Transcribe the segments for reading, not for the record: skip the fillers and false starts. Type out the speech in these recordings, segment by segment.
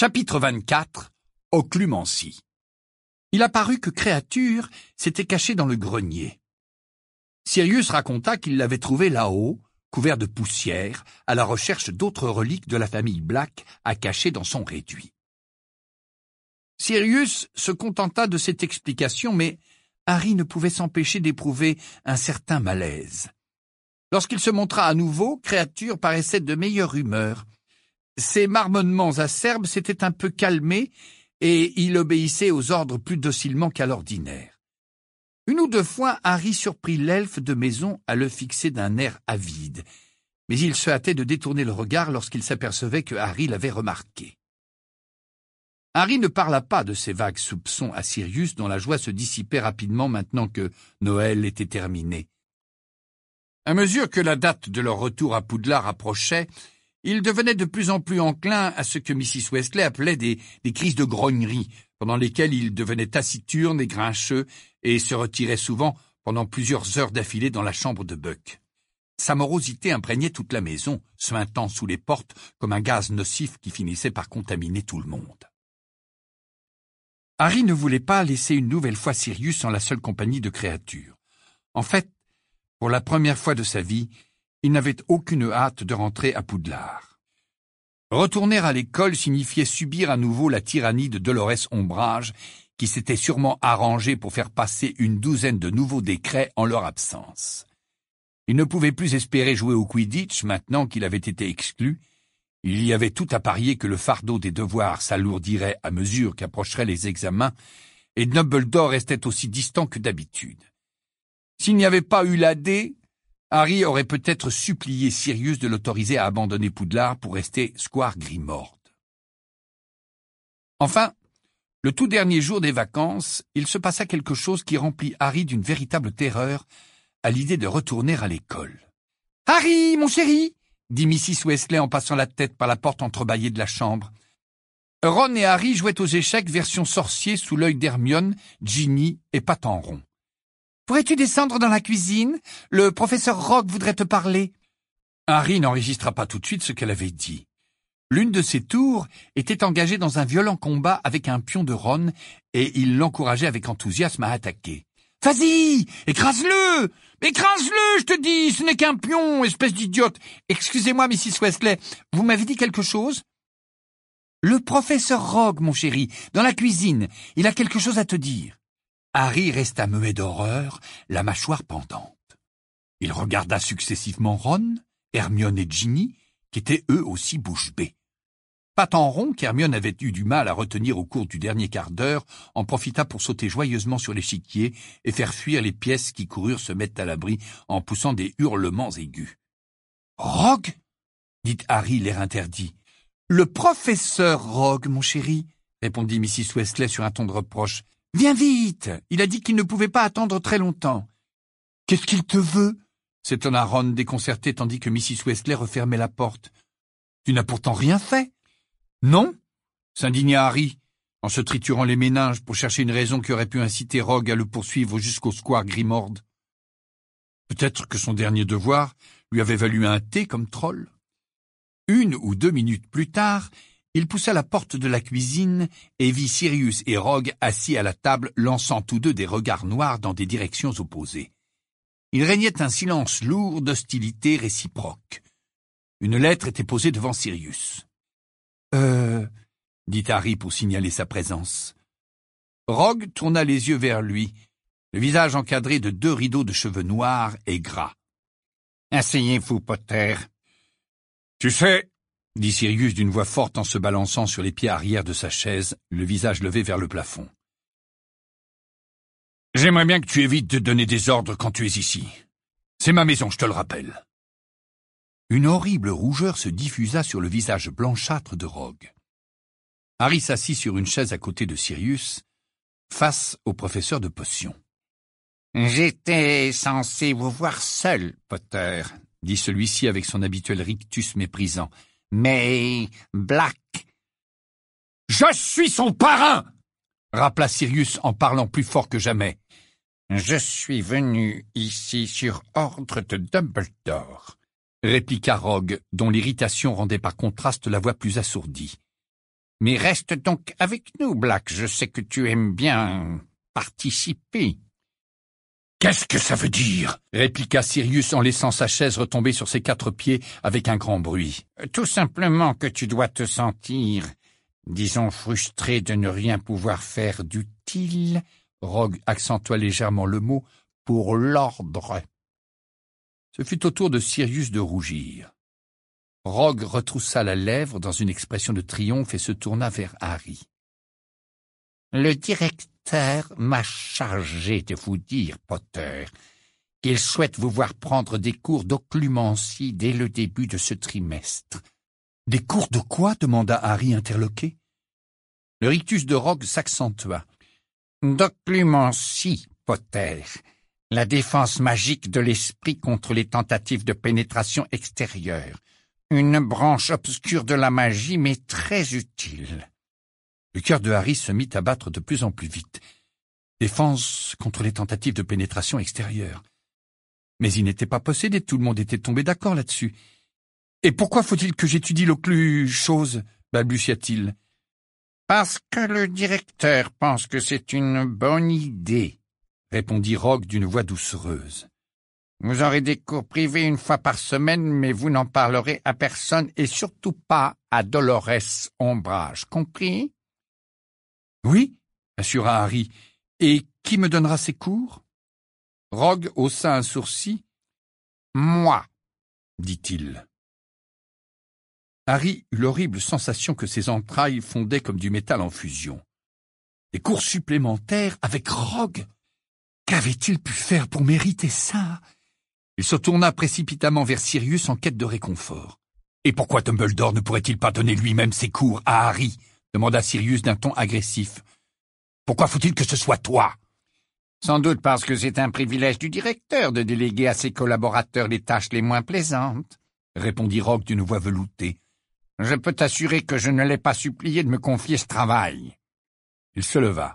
Chapitre 24. Occlumency. Il apparut que Créature s'était caché dans le grenier. Sirius raconta qu'il l'avait trouvé là-haut, couvert de poussière, à la recherche d'autres reliques de la famille Black à cacher dans son réduit. Sirius se contenta de cette explication, mais Harry ne pouvait s'empêcher d'éprouver un certain malaise. Lorsqu'il se montra à nouveau, Créature paraissait de meilleure humeur. Ses marmonnements acerbes s'étaient un peu calmés et il obéissait aux ordres plus docilement qu'à l'ordinaire. Une ou deux fois, Harry surprit l'elfe de maison à le fixer d'un air avide, mais il se hâtait de détourner le regard lorsqu'il s'apercevait que Harry l'avait remarqué. Harry ne parla pas de ses vagues soupçons à Sirius, dont la joie se dissipait rapidement maintenant que Noël était terminé. À mesure que la date de leur retour à Poudlard approchait, il devenait de plus en plus enclin à ce que Mrs. Weasley appelait des crises de grognerie, pendant lesquelles il devenait taciturne et grincheux et se retirait souvent pendant plusieurs heures d'affilée dans la chambre de Buck. Sa morosité imprégnait toute la maison, suintant sous les portes comme un gaz nocif qui finissait par contaminer tout le monde. Harry ne voulait pas laisser une nouvelle fois Sirius en la seule compagnie de Créature. En fait, pour la première fois de sa vie, il n'avait aucune hâte de rentrer à Poudlard. Retourner à l'école signifiait subir à nouveau la tyrannie de Dolores Ombrage, qui s'était sûrement arrangée pour faire passer une douzaine de nouveaux décrets en leur absence. Il ne pouvait plus espérer jouer au Quidditch maintenant qu'il avait été exclu. Il y avait tout à parier que le fardeau des devoirs s'alourdirait à mesure qu'approcheraient les examens, et Dumbledore restait aussi distant que d'habitude. S'il n'y avait pas eu la D, Harry aurait peut-être supplié Sirius de l'autoriser à abandonner Poudlard pour rester Square Grimmauld. Enfin, le tout dernier jour des vacances, il se passa quelque chose qui remplit Harry d'une véritable terreur à l'idée de retourner à l'école. « Harry, mon chéri !» dit Mrs. Weasley en passant la tête par la porte entrebâillée de la chambre. Ron et Harry jouaient aux échecs version sorcier sous l'œil d'Hermione, Ginny et Patenron. Pourrais-tu descendre dans la cuisine? Le professeur Rogue voudrait te parler. Harry n'enregistra pas tout de suite ce qu'elle avait dit. L'une de ses tours était engagée dans un violent combat avec un pion de Ron et il l'encourageait avec enthousiasme à attaquer. « Vas-y, écrase-le! Écrase-le, je te dis! Ce n'est qu'un pion, espèce d'idiote! Excusez-moi, Mrs. Weasley, vous m'avez dit quelque chose? »« Le professeur Rogue, mon chéri, dans la cuisine, il a quelque chose à te dire. » Harry resta muet d'horreur, la mâchoire pendante. Il regarda successivement Ron, Hermione et Ginny, qui étaient eux aussi bouche bée. Patenron, qu'Hermione avait eu du mal à retenir au cours du dernier quart d'heure, en profita pour sauter joyeusement sur l'échiquier et faire fuir les pièces qui coururent se mettre à l'abri en poussant des hurlements aigus. « Rogue » dit Harry, l'air interdit. « Le professeur Rogue, mon chéri » répondit Mrs. Weasley sur un ton de reproche. « Viens vite, il a dit qu'il ne pouvait pas attendre très longtemps. »« Qu'est-ce qu'il te veut ?» s'étonna Ron déconcerté tandis que Mrs. Weasley refermait la porte. « Tu n'as pourtant rien fait. »« Non ?» s'indigna Harry, en se triturant les méninges pour chercher une raison qui aurait pu inciter Rogue à le poursuivre jusqu'au Square Grimmauld. Peut-être que son dernier devoir lui avait valu un thé comme troll. 1 ou 2 minutes plus tard, il poussa la porte de la cuisine et vit Sirius et Rogue assis à la table, lançant tous deux des regards noirs dans des directions opposées. Il régnait un silence lourd d'hostilité réciproque. Une lettre était posée devant Sirius. Dit Harry pour signaler sa présence. Rogue tourna les yeux vers lui, le visage encadré de 2 rideaux de cheveux noirs et gras. « Asseyez-vous, Potter. »« Tu sais, » dit Sirius d'une voix forte en se balançant sur les pieds arrière de sa chaise, le visage levé vers le plafond. « J'aimerais bien que tu évites de donner des ordres quand tu es ici. C'est ma maison, je te le rappelle. » Une horrible rougeur se diffusa sur le visage blanchâtre de Rogue. Harry s'assit sur une chaise à côté de Sirius, face au professeur de potions. « J'étais censé vous voir seul, Potter, » dit celui-ci avec son habituel rictus méprisant. « Mais Black... »« Je suis son parrain !» rappela Sirius en parlant plus fort que jamais. « Je suis venu ici sur ordre de Dumbledore, » répliqua Rogue, dont l'irritation rendait par contraste la voix plus assourdie. Mais reste donc avec nous, Black. Je sais que tu aimes bien participer. Qu'est-ce que ça veut dire? Répliqua Sirius en laissant sa chaise retomber sur ses 4 pieds avec un grand bruit. Tout simplement que tu dois te sentir, disons, frustré de ne rien pouvoir faire d'utile. Rogue accentua légèrement le mot pour l'ordre. Ce fut au tour de Sirius de rougir. Rogue retroussa la lèvre dans une expression de triomphe et se tourna vers Harry. Le directeur m'a chargé de vous dire, Potter, qu'il souhaite vous voir prendre des cours d'occlumencie dès le début de ce trimestre. Des cours de quoi? Demanda Harry interloqué. Le rictus de Rogue s'accentua. D'occlumencie, Potter, la défense magique de l'esprit contre les tentatives de pénétration extérieure. Une branche obscure de la magie, mais très utile. Le cœur de Harry se mit à battre de plus en plus vite. Défense contre les tentatives de pénétration extérieure. Mais il n'était pas possédé, tout le monde était tombé d'accord là-dessus. Et pourquoi faut-il que j'étudie chose? Balbutia-t-il. Parce que le directeur pense que c'est une bonne idée, répondit Rogue d'une voix doucereuse. Vous aurez des cours privés 1 fois par semaine, mais vous n'en parlerez à personne et surtout pas à Dolores Ombrage, compris? Oui, assura Harry. Et qui me donnera ces cours? Rogue haussa un sourcil. Moi, dit-il. Harry eut l'horrible sensation que ses entrailles fondaient comme du métal en fusion. Des cours supplémentaires avec Rogue? Qu'avait-il pu faire pour mériter ça? Il se tourna précipitamment vers Sirius en quête de réconfort. Et pourquoi Dumbledore ne pourrait-il pas donner lui-même ses cours à Harry? Demanda Sirius d'un ton agressif. Pourquoi faut-il que ce soit toi? Sans doute parce que c'est un privilège du directeur de déléguer à ses collaborateurs les tâches les moins plaisantes, répondit Rogue d'une voix veloutée. Je peux t'assurer que je ne l'ai pas supplié de me confier ce travail. Il se leva.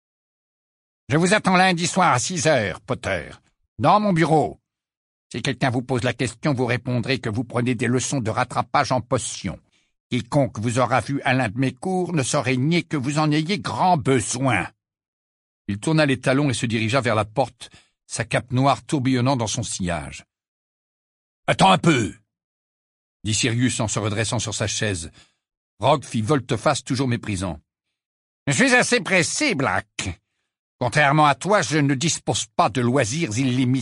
Je vous attends lundi soir à 6 heures, Potter, dans mon bureau. Si quelqu'un vous pose la question, vous répondrez que vous prenez des leçons de rattrapage en potions. Quiconque vous aura vu à l'un de mes cours ne saurait nier que vous en ayez grand besoin. Il tourna les talons et se dirigea vers la porte, sa cape noire tourbillonnant dans son sillage. « Attends un peu !» dit Sirius en se redressant sur sa chaise. Rogue fit volte-face toujours méprisant. « Je suis assez pressé, Black. Contrairement à toi, je ne dispose pas de loisirs illimités. »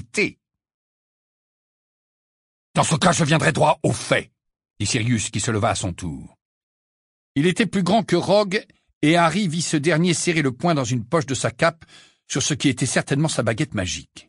« Dans ce cas, je viendrai droit au fait. » dit Sirius qui se leva à son tour. Il était plus grand que Rogue, et Harry vit ce dernier serrer le poing dans une poche de sa cape sur ce qui était certainement sa baguette magique.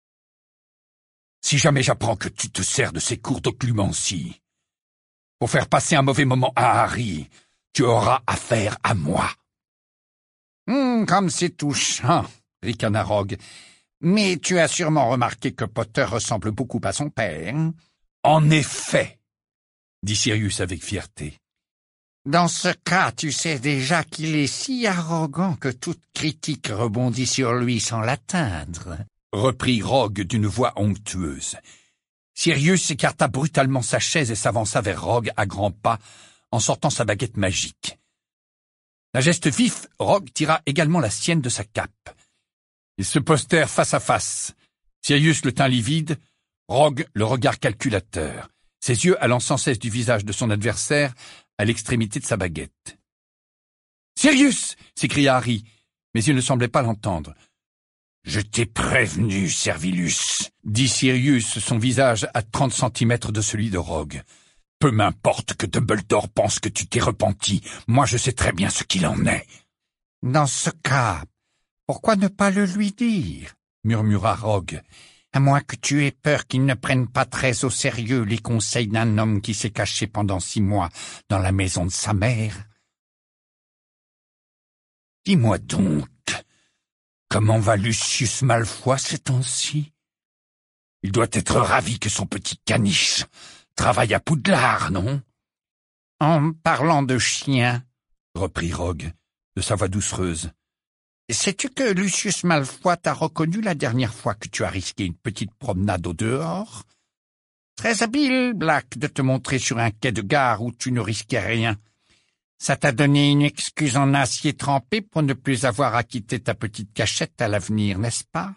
« Si jamais j'apprends que tu te sers de ces cours d'occlumencie pour faire passer un mauvais moment à Harry, tu auras affaire à moi. »« Comme c'est touchant, » ricana Rogue. « Mais tu as sûrement remarqué que Potter ressemble beaucoup à son père. »« En effet, » dit Sirius avec fierté. « Dans ce cas, tu sais déjà qu'il est si arrogant que toute critique rebondit sur lui sans l'atteindre, » reprit Rogue d'une voix onctueuse. Sirius écarta brutalement sa chaise et s'avança vers Rogue à grands pas en sortant sa baguette magique. D'un geste vif, Rogue tira également la sienne de sa cape. Ils se postèrent face à face. Sirius le teint livide, Rogue le regard calculateur, ses yeux allant sans cesse du visage de son adversaire à l'extrémité de sa baguette. « Sirius !» s'écria Harry, mais il ne semblait pas l'entendre. « Je t'ai prévenu, Servilus !» dit Sirius, son visage à 30 centimètres de celui de Rogue. « Peu m'importe que Dumbledore pense que tu t'es repenti, moi je sais très bien ce qu'il en est. »« Dans ce cas, pourquoi ne pas le lui dire ?» murmura Rogue. « À moins que tu aies peur qu'il ne prenne pas très au sérieux les conseils d'un homme qui s'est caché pendant 6 mois dans la maison de sa mère. » « Dis-moi donc, comment va Lucius Malfoy ces temps-ci? Il doit être ravi que son petit caniche travaille à Poudlard, non ?»« En parlant de chien, » reprit Rogue, de sa voix doucereuse, « sais-tu que Lucius Malfoy t'a reconnu la dernière fois que tu as risqué une petite promenade au dehors? Très habile, Black, de te montrer sur un quai de gare où tu ne risquais rien. Ça t'a donné une excuse en acier trempé pour ne plus avoir à quitter ta petite cachette à l'avenir, n'est-ce pas?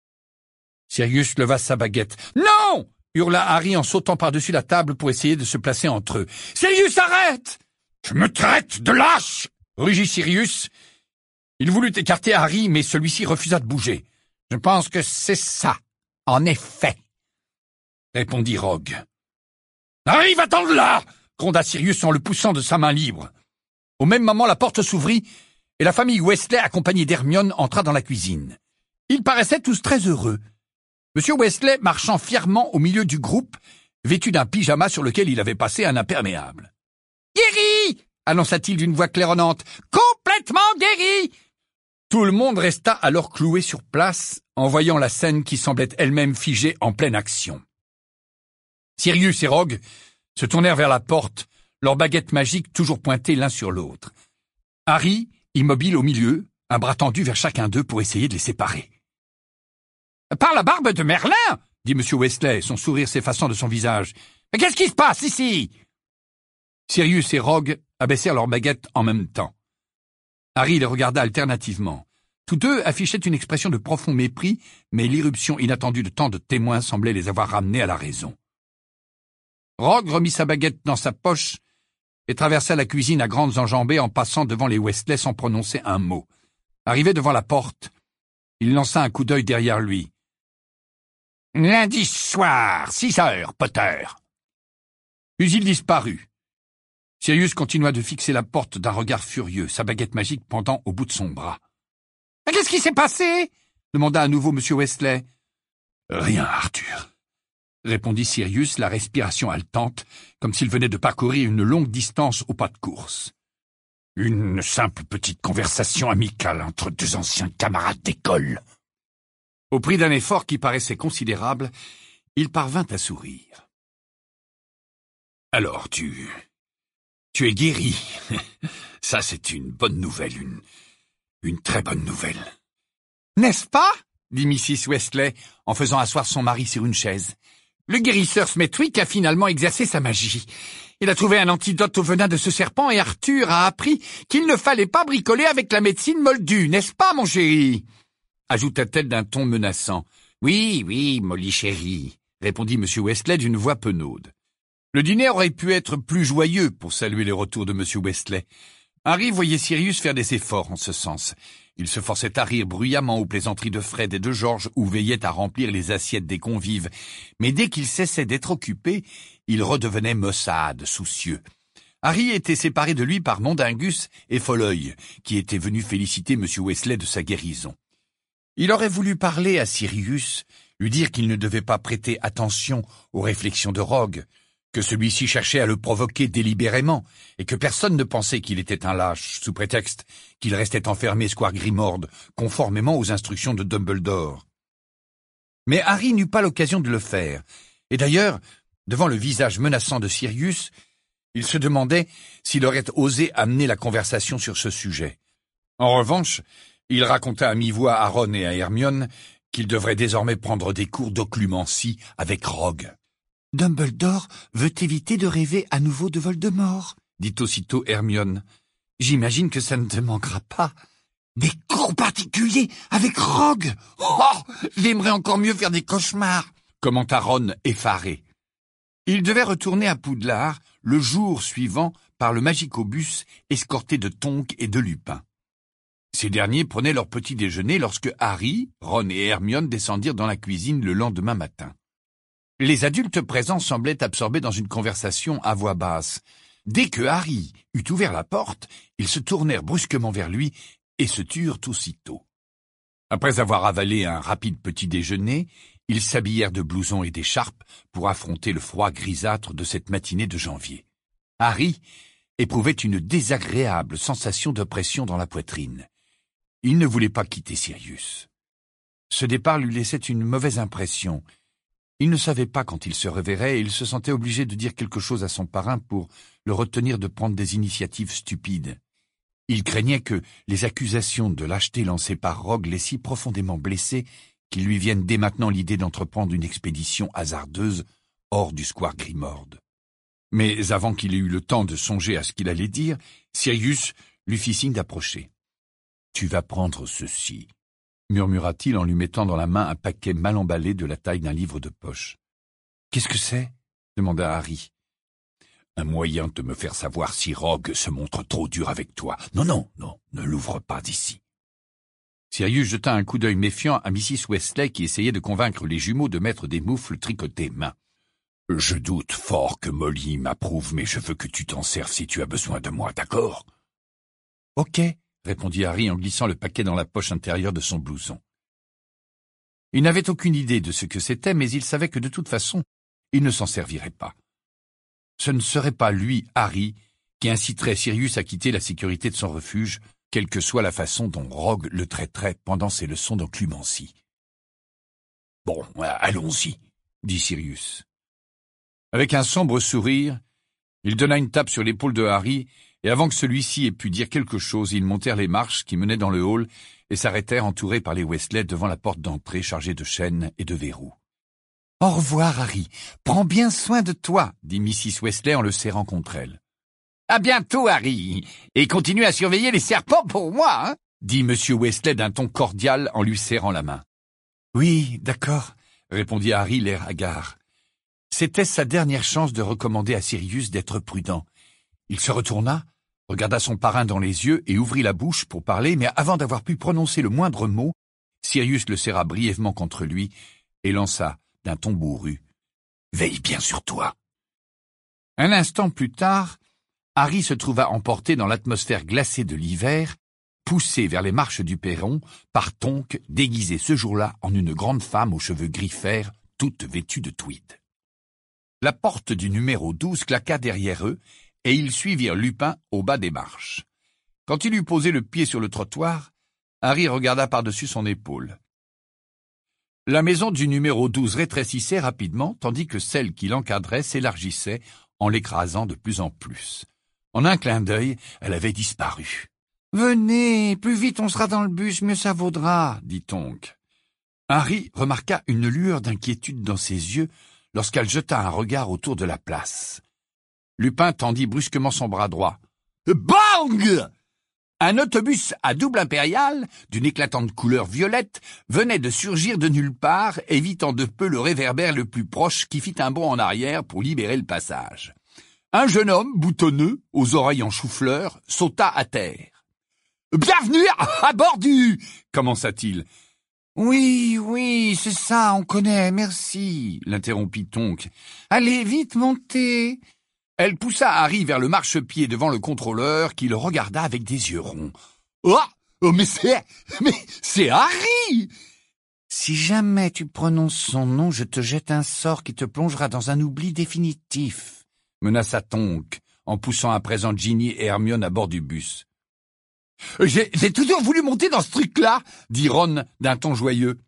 Sirius leva sa baguette. « Non !» hurla Harry en sautant par-dessus la table pour essayer de se placer entre eux. « Sirius, arrête !»« Tu me traites de lâche !» rugit Sirius. Il voulut écarter Harry, mais celui-ci refusa de bouger. « Je pense que c'est ça, en effet, » répondit Rogue. « Harry, va-t'en de là !» gronda Sirius en le poussant de sa main libre. Au même moment, la porte s'ouvrit et la famille Weasley, accompagnée d'Hermione, entra dans la cuisine. Ils paraissaient tous très heureux. Monsieur Weasley marchant fièrement au milieu du groupe, vêtu d'un pyjama sur lequel il avait passé un imperméable. « Guéri !» annonça-t-il d'une voix claironnante. « Complètement guéri !» Tout le monde resta alors cloué sur place, en voyant la scène qui semblait elle-même figée en pleine action. Sirius et Rogue se tournèrent vers la porte, leurs baguettes magiques toujours pointées l'un sur l'autre. Harry, immobile au milieu, un bras tendu vers chacun d'eux pour essayer de les séparer. « Par la barbe de Merlin !» dit M. Weasley, son sourire s'effaçant de son visage. « Mais qu'est-ce qui se passe ici ?» Sirius et Rogue abaissèrent leurs baguettes en même temps. Harry les regarda alternativement. Tous deux affichaient une expression de profond mépris, mais l'irruption inattendue de tant de témoins semblait les avoir ramenés à la raison. Rogue remit sa baguette dans sa poche et traversa la cuisine à grandes enjambées en passant devant les Weasley sans prononcer un mot. Arrivé devant la porte, il lança un coup d'œil derrière lui. « Lundi soir, 6 heures, Potter !» Puis il disparut. Sirius continua de fixer la porte d'un regard furieux, sa baguette magique pendant au bout de son bras. « Mais qu'est-ce qui s'est passé ?» demanda à nouveau M. Weasley. « Rien, Arthur !» répondit Sirius, la respiration haletante, comme s'il venait de parcourir une longue distance au pas de course. « Une simple petite conversation amicale entre deux anciens camarades d'école. » Au prix d'un effort qui paraissait considérable, il parvint à sourire. « Alors, tu es guéri. Ça, c'est une bonne nouvelle, une très bonne nouvelle. »« N'est-ce pas ?» dit Mrs. Weasley, en faisant asseoir son mari sur une chaise. « Le guérisseur Smethwick a finalement exercé sa magie. Il a trouvé un antidote au venin de ce serpent et Arthur a appris qu'il ne fallait pas bricoler avec la médecine moldue, n'est-ce pas, mon chéri ?» ajouta-t-elle d'un ton menaçant. « Oui, oui, Molly chérie », répondit M. Weasley d'une voix penaude. Le dîner aurait pu être plus joyeux pour saluer le retour de M. Weasley. Harry voyait Sirius faire des efforts en ce sens. Il se forçait à rire bruyamment aux plaisanteries de Fred et de George ou veillait à remplir les assiettes des convives. Mais dès qu'il cessait d'être occupé, il redevenait maussade, soucieux. Harry était séparé de lui par Mondingus et Folleuil, qui étaient venus féliciter M. Weasley de sa guérison. Il aurait voulu parler à Sirius, lui dire qu'il ne devait pas prêter attention aux réflexions de Rogue, que celui-ci cherchait à le provoquer délibérément, et que personne ne pensait qu'il était un lâche, sous prétexte qu'il restait enfermé square Grimord, conformément aux instructions de Dumbledore. Mais Harry n'eut pas l'occasion de le faire, et d'ailleurs, devant le visage menaçant de Sirius, il se demandait s'il aurait osé amener la conversation sur ce sujet. En revanche, il raconta à mi-voix à Ron et à Hermione qu'il devrait désormais prendre des cours d'occlumencie avec Rogue. « Dumbledore veut éviter de rêver à nouveau de Voldemort, » dit aussitôt Hermione. « J'imagine que ça ne te manquera pas. »« Des cours particuliers avec Rogue ! Oh, j'aimerais encore mieux faire des cauchemars !» commenta Ron effaré. Il devait retourner à Poudlard le jour suivant par le magicobus escorté de Tonks et de Lupin. Ces derniers prenaient leur petit déjeuner lorsque Harry, Ron et Hermione descendirent dans la cuisine le lendemain matin. Les adultes présents semblaient absorbés dans une conversation à voix basse. Dès que Harry eut ouvert la porte, ils se tournèrent brusquement vers lui et se turent aussitôt. Après avoir avalé un rapide petit déjeuner, ils s'habillèrent de blousons et d'écharpes pour affronter le froid grisâtre de cette matinée de janvier. Harry éprouvait une désagréable sensation d'oppression dans la poitrine. Il ne voulait pas quitter Sirius. Ce départ lui laissait une mauvaise impression. Il ne savait pas quand il se reverrait et il se sentait obligé de dire quelque chose à son parrain pour le retenir de prendre des initiatives stupides. Il craignait que les accusations de lâcheté lancées par Rogue l'aient si profondément blessé qu'il lui vienne dès maintenant l'idée d'entreprendre une expédition hasardeuse hors du square Grimord. Mais avant qu'il ait eu le temps de songer à ce qu'il allait dire, Sirius lui fit signe d'approcher. « Tu vas prendre ceci », murmura-t-il en lui mettant dans la main un paquet mal emballé de la taille d'un livre de poche. « Qu'est-ce que c'est ?» demanda Harry. « Un moyen de me faire savoir si Rogue se montre trop dur avec toi. Non, ne l'ouvre pas d'ici. » Sirius jeta un coup d'œil méfiant à Mrs. Weasley qui essayait de convaincre les jumeaux de mettre des moufles tricotées main. « Je doute fort que Molly m'approuve, mais je veux que tu t'en serves si tu as besoin de moi, d'accord ?»« Ok, » répondit Harry en glissant le paquet dans la poche intérieure de son blouson. Il n'avait aucune idée de ce que c'était, mais il savait que de toute façon, il ne s'en servirait pas. Ce ne serait pas lui, Harry, qui inciterait Sirius à quitter la sécurité de son refuge, quelle que soit la façon dont Rogue le traiterait pendant ses leçons d'occlumencie. « Bon, allons-y, » dit Sirius. Avec un sombre sourire, il donna une tape sur l'épaule de Harry, et avant que celui-ci ait pu dire quelque chose, ils montèrent les marches qui menaient dans le hall et s'arrêtèrent entourés par les Weasley devant la porte d'entrée chargée de chaînes et de verrous. « Au revoir, Harry. Prends bien soin de toi, » dit Mrs. Weasley en le serrant contre elle. « À bientôt, Harry, et continue à surveiller les serpents pour moi, hein » dit M. Weasley d'un ton cordial en lui serrant la main. « Oui, d'accord, » répondit Harry l'air hagard. C'était sa dernière chance de recommander à Sirius d'être prudent. Il se retourna, regarda son parrain dans les yeux et ouvrit la bouche pour parler, mais avant d'avoir pu prononcer le moindre mot, Sirius le serra brièvement contre lui et lança, d'un ton bourru, « Veille bien sur toi !» Un instant plus tard, Harry se trouva emporté dans l'atmosphère glacée de l'hiver, poussé vers les marches du perron par Tonks, déguisée ce jour-là en une grande femme aux cheveux gris fer, toute vêtue de tweed. La porte du numéro 12 claqua derrière eux, et ils suivirent Lupin au bas des marches. Quand il eut posé le pied sur le trottoir, Harry regarda par-dessus son épaule. La maison du numéro 12 rétrécissait rapidement, tandis que celle qui l'encadrait s'élargissait en l'écrasant de plus en plus. En un clin d'œil, elle avait disparu. « Venez, plus vite on sera dans le bus, mieux ça vaudra, » dit Tonks. Harry remarqua une lueur d'inquiétude dans ses yeux lorsqu'elle jeta un regard autour de la place. Lupin tendit brusquement son bras droit. « Bang !» Un autobus à double impériale, d'une éclatante couleur violette, venait de surgir de nulle part, évitant de peu le réverbère le plus proche qui fit un bond en arrière pour libérer le passage. Un jeune homme, boutonneux, aux oreilles en chou-fleur, sauta à terre. « Bienvenue à bord du... » commença-t-il. « Oui, c'est ça, on connaît, merci, » l'interrompit Tonks. « Allez, vite, montez !» Elle poussa Harry vers le marchepied devant le contrôleur qui le regarda avec des yeux ronds. « Oh, mais c'est Harry !»« Si jamais tu prononces son nom, je te jette un sort qui te plongera dans un oubli définitif, » menaça Tonks en poussant à présent Ginny et Hermione à bord du bus. « J'ai toujours voulu monter dans ce truc-là » dit Ron d'un ton joyeux.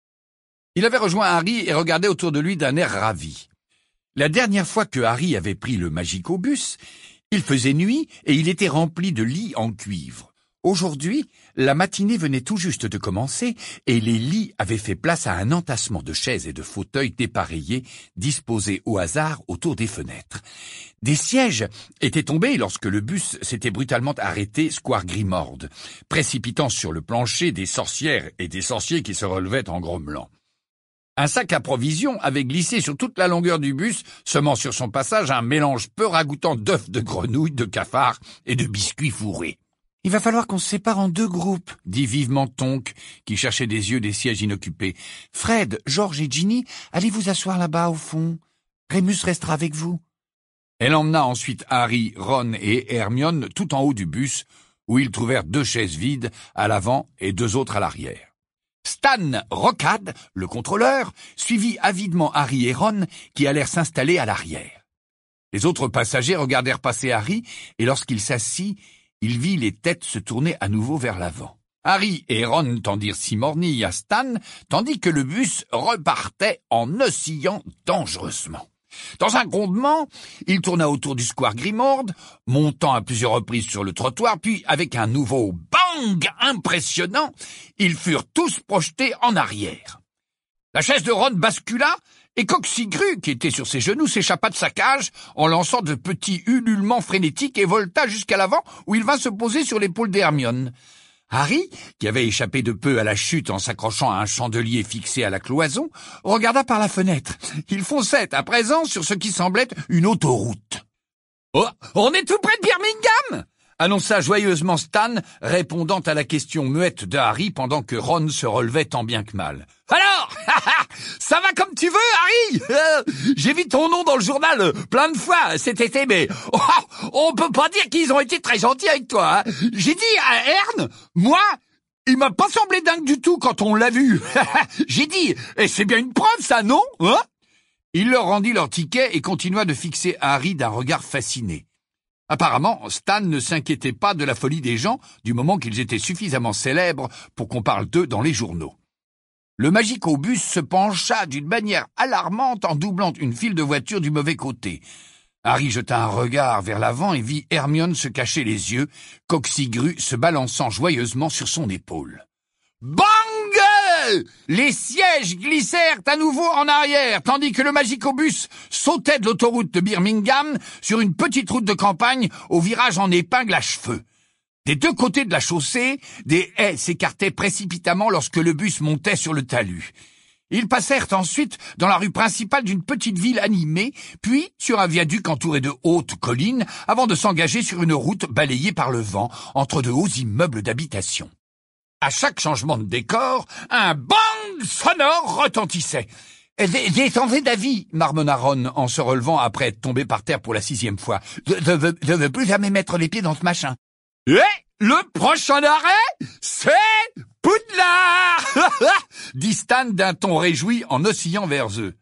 Il avait rejoint Harry et regardait autour de lui d'un air ravi. La dernière fois que Harry avait pris le Magicobus, il faisait nuit et il était rempli de lits en cuivre. Aujourd'hui, la matinée venait tout juste de commencer et les lits avaient fait place à un entassement de chaises et de fauteuils dépareillés disposés au hasard autour des fenêtres. Des sièges étaient tombés lorsque le bus s'était brutalement arrêté square Grimord, précipitant sur le plancher des sorcières et des sorciers qui se relevaient en grommelant. Un sac à provisions avait glissé sur toute la longueur du bus, semant sur son passage un mélange peu ragoûtant d'œufs de grenouille, de cafards et de biscuits fourrés. « Il va falloir qu'on se sépare en deux groupes, » dit vivement Tonks, qui cherchait des yeux des sièges inoccupés. « Fred, George et Ginny, allez vous asseoir là-bas au fond. Rémus restera avec vous. » Elle emmena ensuite Harry, Ron et Hermione tout en haut du bus, où ils trouvèrent 2 chaises vides à l'avant et 2 autres à l'arrière. Stan Rocade, le contrôleur, suivit avidement Harry et Ron qui allèrent s'installer à l'arrière. Les autres passagers regardèrent passer Harry et lorsqu'il s'assit, il vit les têtes se tourner à nouveau vers l'avant. Harry et Ron tendirent Simornie à Stan, tandis que le bus repartait en oscillant dangereusement. Dans un grondement, il tourna autour du square Grimord, montant à plusieurs reprises sur le trottoir, puis avec un nouveau bang impressionnant, ils furent tous projetés en arrière. La chaise de Ron bascula, Et Coqsigru, qui était sur ses genoux, s'échappa de sa cage en lançant de petits ululements frénétiques et volta jusqu'à l'avant où il vint se poser sur l'épaule d'Hermione. Harry, qui avait échappé de peu à la chute en s'accrochant à un chandelier fixé à la cloison, regarda par la fenêtre. Il fonçait à présent sur ce qui semblait être une autoroute. « Oh, on est tout près de Birmingham !» annonça joyeusement Stan, répondant à la question muette de Harry pendant que Ron se relevait tant bien que mal. « Alors, ça va comme tu veux, Harry. J'ai vu ton nom dans le journal plein de fois cet été, mais on peut pas dire qu'ils ont été très gentils avec toi. Hein. J'ai dit à Ern, moi, il m'a pas semblé dingue du tout quand on l'a vu. J'ai dit, et c'est bien une preuve ça, non hein ?» Il leur rendit leur ticket et continua de fixer Harry d'un regard fasciné. Apparemment, Stan ne s'inquiétait pas de la folie des gens du moment qu'ils étaient suffisamment célèbres pour qu'on parle d'eux dans les journaux. Le magicobus se pencha d'une manière alarmante en doublant une file de voitures du mauvais côté. Harry jeta un regard vers l'avant et vit Hermione se cacher les yeux, Coqsigru se balançant joyeusement sur son épaule. Bang! Les sièges glissèrent à nouveau en arrière, tandis que le magicobus sautait de l'autoroute de Birmingham sur une petite route de campagne au virage en épingle à cheveux. Des deux côtés de la chaussée, des haies s'écartaient précipitamment lorsque le bus montait sur le talus. Ils passèrent ensuite dans la rue principale d'une petite ville animée, puis sur un viaduc entouré de hautes collines, avant de s'engager sur une route balayée par le vent entre de hauts immeubles d'habitation. À chaque changement de décor, un bang sonore retentissait. « Détendez d'avis, marmonna Ron en se relevant après être tombé par terre pour la 6e fois. Je veux plus jamais mettre les pieds dans ce machin. » Et le prochain arrêt, c'est Poudlard dit Stan d'un ton réjoui en oscillant vers eux.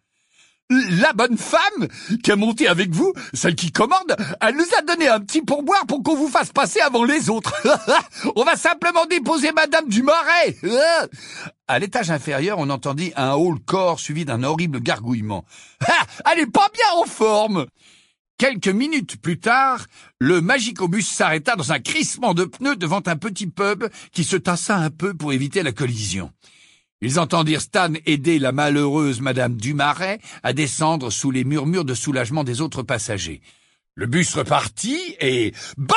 La bonne femme qui est montée avec vous, celle qui commande, elle nous a donné un petit pourboire pour qu'on vous fasse passer avant les autres. On va simplement déposer Madame du Marais. À l'étage inférieur, on entendit un haut-le-corps suivi d'un horrible gargouillement. Elle est pas bien en forme. Quelques minutes plus tard, le magicobus s'arrêta dans un crissement de pneus devant un petit pub qui se tassa un peu pour éviter la collision. Ils entendirent Stan aider la malheureuse Madame Dumarais à descendre sous les murmures de soulagement des autres passagers. Le bus repartit et bang!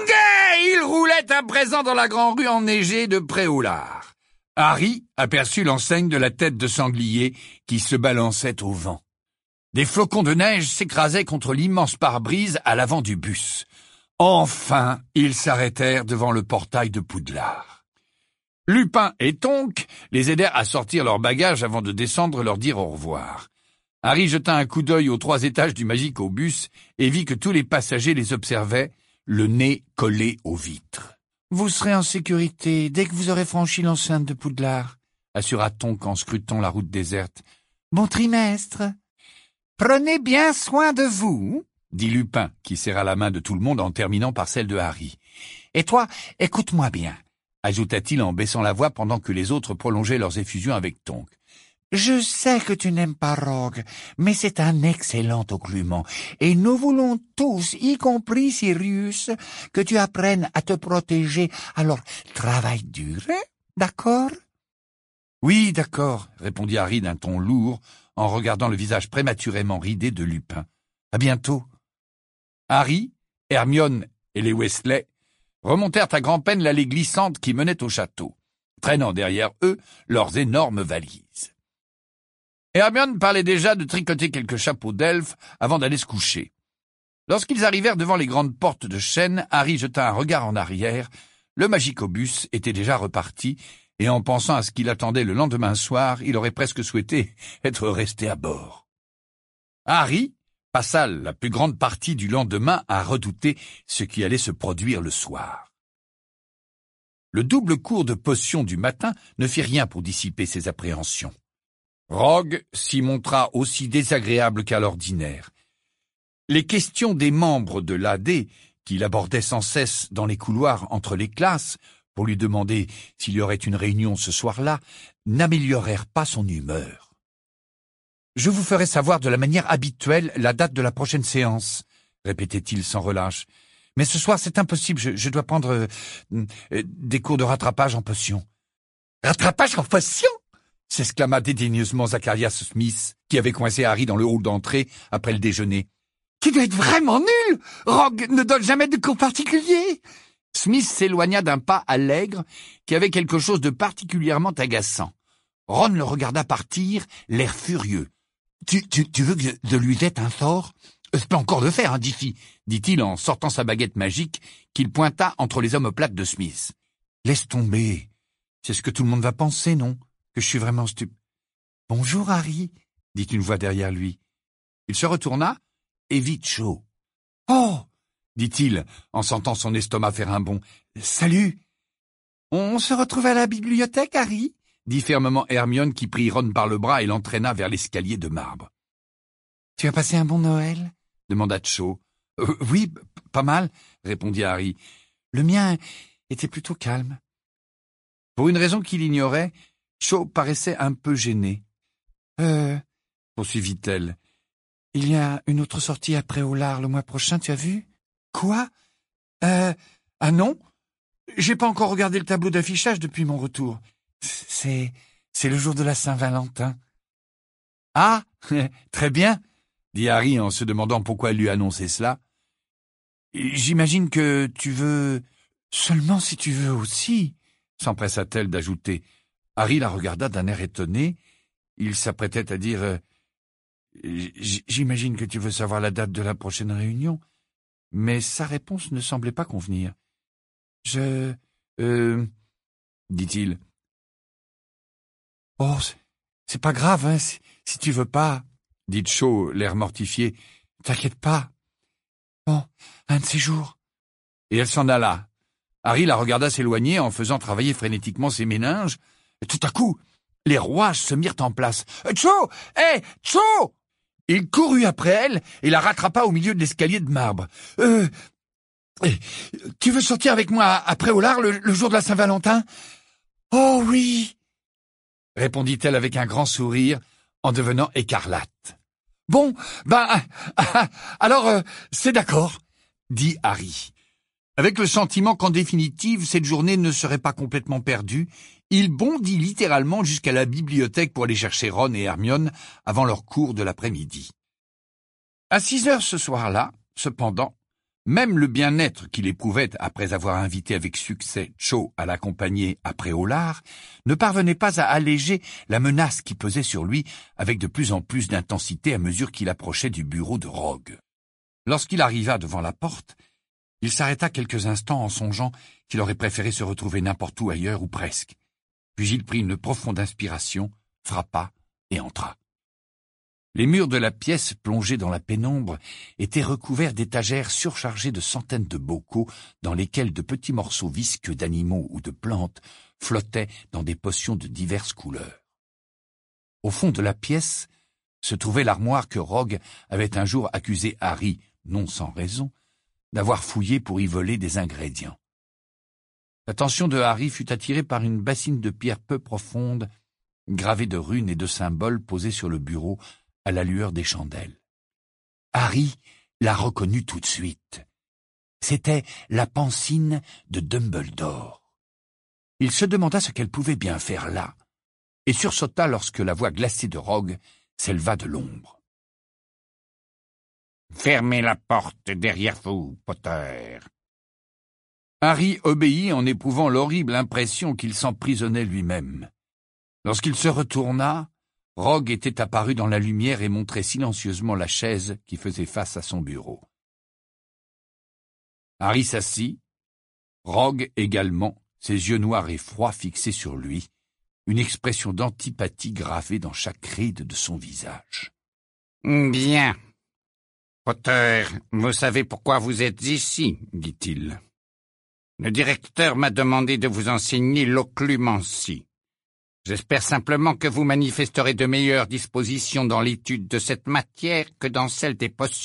Il roulait à présent dans la grande rue enneigée de Pré-au-Lard. Harry aperçut l'enseigne de la tête de sanglier qui se balançait au vent. Des flocons de neige s'écrasaient contre l'immense pare-brise à l'avant du bus. Enfin, ils s'arrêtèrent devant le portail de Poudlard. Lupin et Tonks les aidèrent à sortir leurs bagages avant de descendre leur dire au revoir. Harry jeta un coup d'œil aux 3 étages du magicobus et vit que tous les passagers les observaient, le nez collé aux vitres. « Vous serez en sécurité dès que vous aurez franchi l'enceinte de Poudlard, » assura Tonks en scrutant la route déserte. « Bon trimestre !»« Prenez bien soin de vous !» dit Lupin, qui serra la main de tout le monde en terminant par celle de Harry. « Et toi, écoute-moi bien !» ajouta-t-il en baissant la voix pendant que les autres prolongeaient leurs effusions avec Tonks. « Je sais que tu n'aimes pas Rogue, mais c'est un excellent occlument, et nous voulons tous, y compris Sirius, que tu apprennes à te protéger. Alors, travaille dur, hein? D'accord ?»« Oui, d'accord, » répondit Harry d'un ton lourd, en regardant le visage prématurément ridé de Lupin. « À bientôt. » Harry, Hermione et les Weasley remontèrent à grand-peine l'allée glissante qui menait au château, traînant derrière eux leurs énormes valises. Hermione parlait déjà de tricoter quelques chapeaux d'elfes avant d'aller se coucher. Lorsqu'ils arrivèrent devant les grandes portes de chêne, Harry jeta un regard en arrière. Le magicobus était déjà reparti, et en pensant à ce qu'il attendait le lendemain soir, il aurait presque souhaité être resté à bord. Harry passa la plus grande partie du lendemain à redouter ce qui allait se produire le soir. Le double cours de potions du matin ne fit rien pour dissiper ses appréhensions. Rogue s'y montra aussi désagréable qu'à l'ordinaire. Les questions des membres de l'AD, qu'il abordait sans cesse dans les couloirs entre les classes, pour lui demander s'il y aurait une réunion ce soir-là, n'améliorèrent pas son humeur. « Je vous ferai savoir de la manière habituelle la date de la prochaine séance, » répétait-il sans relâche. « Mais ce soir, c'est impossible, je dois prendre des cours de rattrapage en potions. »« Rattrapage en potions ?» s'exclama dédaigneusement Zacharias Smith, qui avait coincé Harry dans le hall d'entrée après le déjeuner. Tu dois être vraiment nul! Rogue ne donne jamais de cours particuliers! Smith s'éloigna d'un pas allègre qui avait quelque chose de particulièrement agaçant. Ron le regarda partir, l'air furieux. Tu veux que je lui jette un sort? Je peux encore le faire, hein, Diffie, dit-il en sortant sa baguette magique qu'il pointa entre les omoplates de Smith. Laisse tomber. C'est ce que tout le monde va penser, non? Que je suis vraiment Bonjour, Harry, dit une voix derrière lui. Il se retourna et vit Cho. Oh, dit-il en sentant son estomac faire un bond. Salut. On se retrouve à la bibliothèque, Harry, dit fermement Hermione qui prit Ron par le bras et l'entraîna vers l'escalier de marbre. Tu as passé un bon Noël? Demanda Cho. Oui, pas mal, répondit Harry. Le mien était plutôt calme. Pour une raison qu'il ignorait, Cho paraissait un peu gêné. Poursuivit-elle. Il y a une autre sortie après Aulard le mois prochain, tu as vu? Quoi? Ah non? J'ai pas encore regardé le tableau d'affichage depuis mon retour. C'est le jour de la Saint-Valentin. Ah, très bien, dit Harry en se demandant pourquoi elle lui annonçait cela. J'imagine que tu veux... Seulement si tu veux aussi, s'empressa-t-elle d'ajouter. Harry la regarda d'un air étonné. Il s'apprêtait à dire j'imagine que tu veux savoir la date de la prochaine réunion, mais sa réponse ne semblait pas convenir. Dit-il. Oh, c'est pas grave, hein, si tu veux pas, dit Cho, l'air mortifié. T'inquiète pas. Bon, un de ces jours. Et elle s'en alla. Harry la regarda s'éloigner en faisant travailler frénétiquement ses méninges. Et tout à coup, les rouages se mirent en place. Cho! Hé! Cho! Il courut après elle et la rattrapa au milieu de l'escalier de marbre. Tu veux sortir avec moi après Aulard le jour de la Saint-Valentin? Oh oui! Répondit-elle avec un grand sourire en devenant écarlate. Bon, alors c'est d'accord, dit Harry. Avec le sentiment qu'en définitive, cette journée ne serait pas complètement perdue, il bondit littéralement jusqu'à la bibliothèque pour aller chercher Ron et Hermione avant leur cours de l'après-midi. À 6 heures ce soir-là, cependant, même le bien-être qu'il éprouvait après avoir invité avec succès Cho à l'accompagner après Aulard ne parvenait pas à alléger la menace qui pesait sur lui avec de plus en plus d'intensité à mesure qu'il approchait du bureau de Rogue. Lorsqu'il arriva devant la porte, il s'arrêta quelques instants en songeant qu'il aurait préféré se retrouver n'importe où ailleurs ou presque. Puis il prit une profonde inspiration, frappa et entra. Les murs de la pièce, plongés dans la pénombre, étaient recouverts d'étagères surchargées de centaines de bocaux dans lesquels de petits morceaux visqueux d'animaux ou de plantes flottaient dans des potions de diverses couleurs. Au fond de la pièce se trouvait l'armoire que Rogue avait un jour accusé Harry, non sans raison, d'avoir fouillé pour y voler des ingrédients. L'attention de Harry fut attirée par une bassine de pierre peu profonde, gravée de runes et de symboles posés sur le bureau à la lueur des chandelles. Harry la reconnut tout de suite. C'était la pancine de Dumbledore. Il se demanda ce qu'elle pouvait bien faire là, et sursauta lorsque la voix glacée de Rogue s'éleva de l'ombre. « Fermez la porte derrière vous, Potter !» Harry obéit en éprouvant l'horrible impression qu'il s'emprisonnait lui-même. Lorsqu'il se retourna, Rogue était apparu dans la lumière et montrait silencieusement la chaise qui faisait face à son bureau. Harry s'assit, Rogue également, ses yeux noirs et froids fixés sur lui, une expression d'antipathie gravée dans chaque ride de son visage. « Bien. Potter, vous savez pourquoi vous êtes ici, dit-il. Le directeur m'a demandé de vous enseigner l'occlumencie. J'espère simplement que vous manifesterez de meilleures dispositions dans l'étude de cette matière que dans celle des potions. »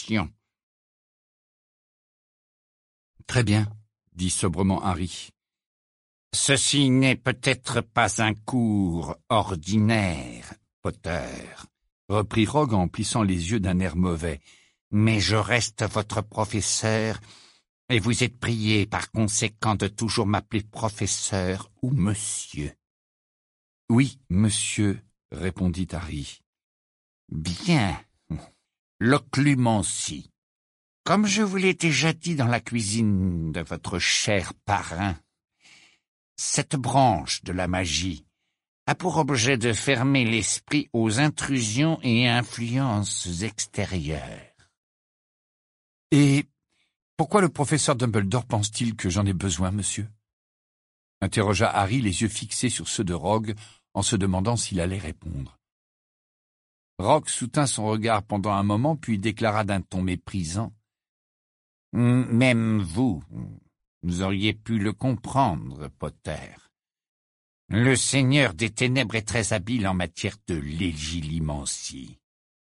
Très bien, dit sobrement Harry. Ceci n'est peut-être pas un cours ordinaire, Potter, reprit Rogue en plissant les yeux d'un air mauvais, mais je reste votre professeur, et vous êtes prié par conséquent de toujours m'appeler professeur ou monsieur. Oui, monsieur, répondit Harry. Bien, l'occlumencie. Comme je vous l'ai déjà dit dans la cuisine de votre cher parrain, cette branche de la magie a pour objet de fermer l'esprit aux intrusions et influences extérieures. Et pourquoi le professeur Dumbledore pense-t-il que j'en ai besoin, monsieur? Interrogea Harry, les yeux fixés sur ceux de Rogue, en se demandant s'il allait répondre. Rogue soutint son regard pendant un moment, puis déclara d'un ton méprisant. « Même vous auriez pu le comprendre, Potter. Le Seigneur des Ténèbres est très habile en matière de légilimencie. »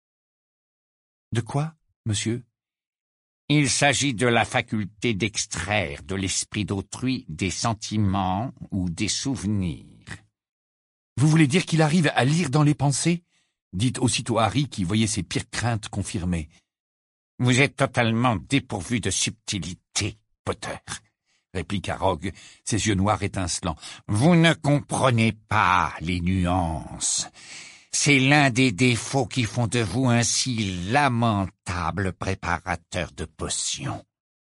De quoi, monsieur? Il s'agit de la faculté d'extraire de l'esprit d'autrui des sentiments ou des souvenirs. Vous voulez dire qu'il arrive à lire dans les pensées? Dit aussitôt Harry, qui voyait ses pires craintes confirmées. Vous êtes totalement dépourvu de subtilité, Potter, répliqua Rogue, ses yeux noirs étincelants. Vous ne comprenez pas les nuances. C'est l'un des défauts qui font de vous un si lamentable préparateur de potions.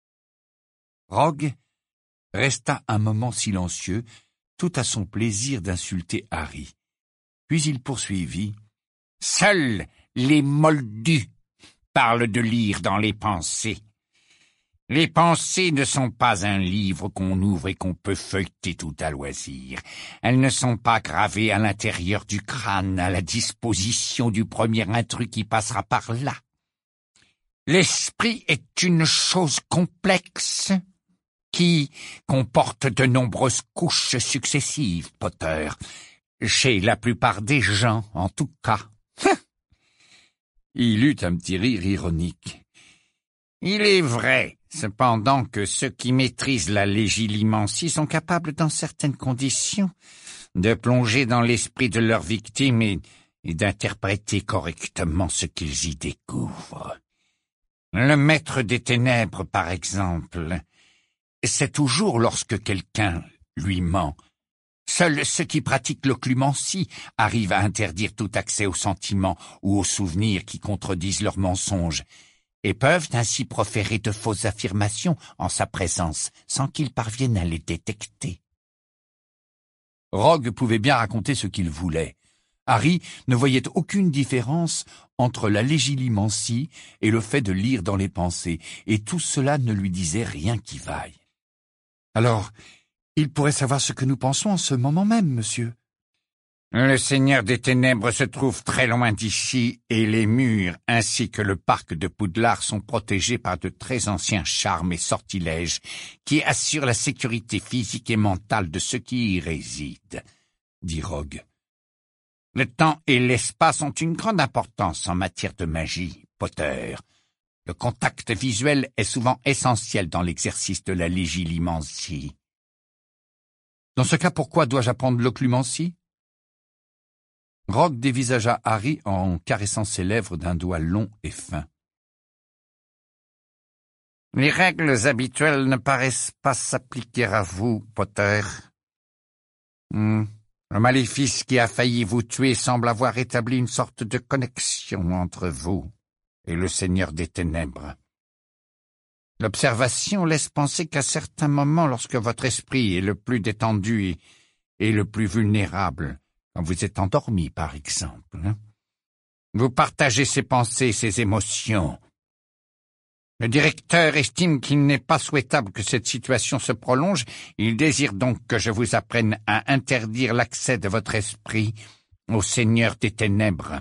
Rogue resta un moment silencieux, tout à son plaisir d'insulter Harry. Puis il poursuivit. « Seuls les moldus parlent de lire dans les pensées. Les pensées ne sont pas un livre qu'on ouvre et qu'on peut feuilleter tout à loisir. Elles ne sont pas gravées à l'intérieur du crâne, à la disposition du premier intrus qui passera par là. L'esprit est une chose complexe qui comporte de nombreuses couches successives, Potter. Chez la plupart des gens, en tout cas. » Il eut un petit rire ironique. « Il est vrai, cependant, que ceux qui maîtrisent la légilimencie sont capables, dans certaines conditions, de plonger dans l'esprit de leur victime et d'interpréter correctement ce qu'ils y découvrent. Le maître des ténèbres, par exemple, c'est toujours lorsque quelqu'un lui ment. Seuls ceux qui pratiquent l'occlumencie arrivent à interdire tout accès aux sentiments ou aux souvenirs qui contredisent leurs mensonges, et peuvent ainsi proférer de fausses affirmations en sa présence, sans qu'ils parviennent à les détecter. Rogue pouvait bien raconter ce qu'il voulait. Harry ne voyait aucune différence entre la légilimencie et le fait de lire dans les pensées, et tout cela ne lui disait rien qui vaille. Alors, il pourrait savoir ce que nous pensons en ce moment même, monsieur. Le Seigneur des Ténèbres se trouve très loin d'ici, et les murs ainsi que le parc de Poudlard sont protégés par de très anciens charmes et sortilèges qui assurent la sécurité physique et mentale de ceux qui y résident, dit Rogue. Le temps et l'espace ont une grande importance en matière de magie, Potter. Le contact visuel est souvent essentiel dans l'exercice de la légilimencie. Dans ce cas, pourquoi dois-je apprendre l'occlumencie? Rogue dévisagea Harry en caressant ses lèvres d'un doigt long et fin. Les règles habituelles ne paraissent pas s'appliquer à vous, Potter. Le maléfice qui a failli vous tuer semble avoir établi une sorte de connexion entre vous et le Seigneur des Ténèbres. L'observation laisse penser qu'à certains moments, lorsque votre esprit est le plus détendu et le plus vulnérable, quand vous êtes endormi, par exemple, vous partagez ses pensées, ses émotions. Le directeur estime qu'il n'est pas souhaitable que cette situation se prolonge. Il désire donc que je vous apprenne à interdire l'accès de votre esprit au Seigneur des Ténèbres.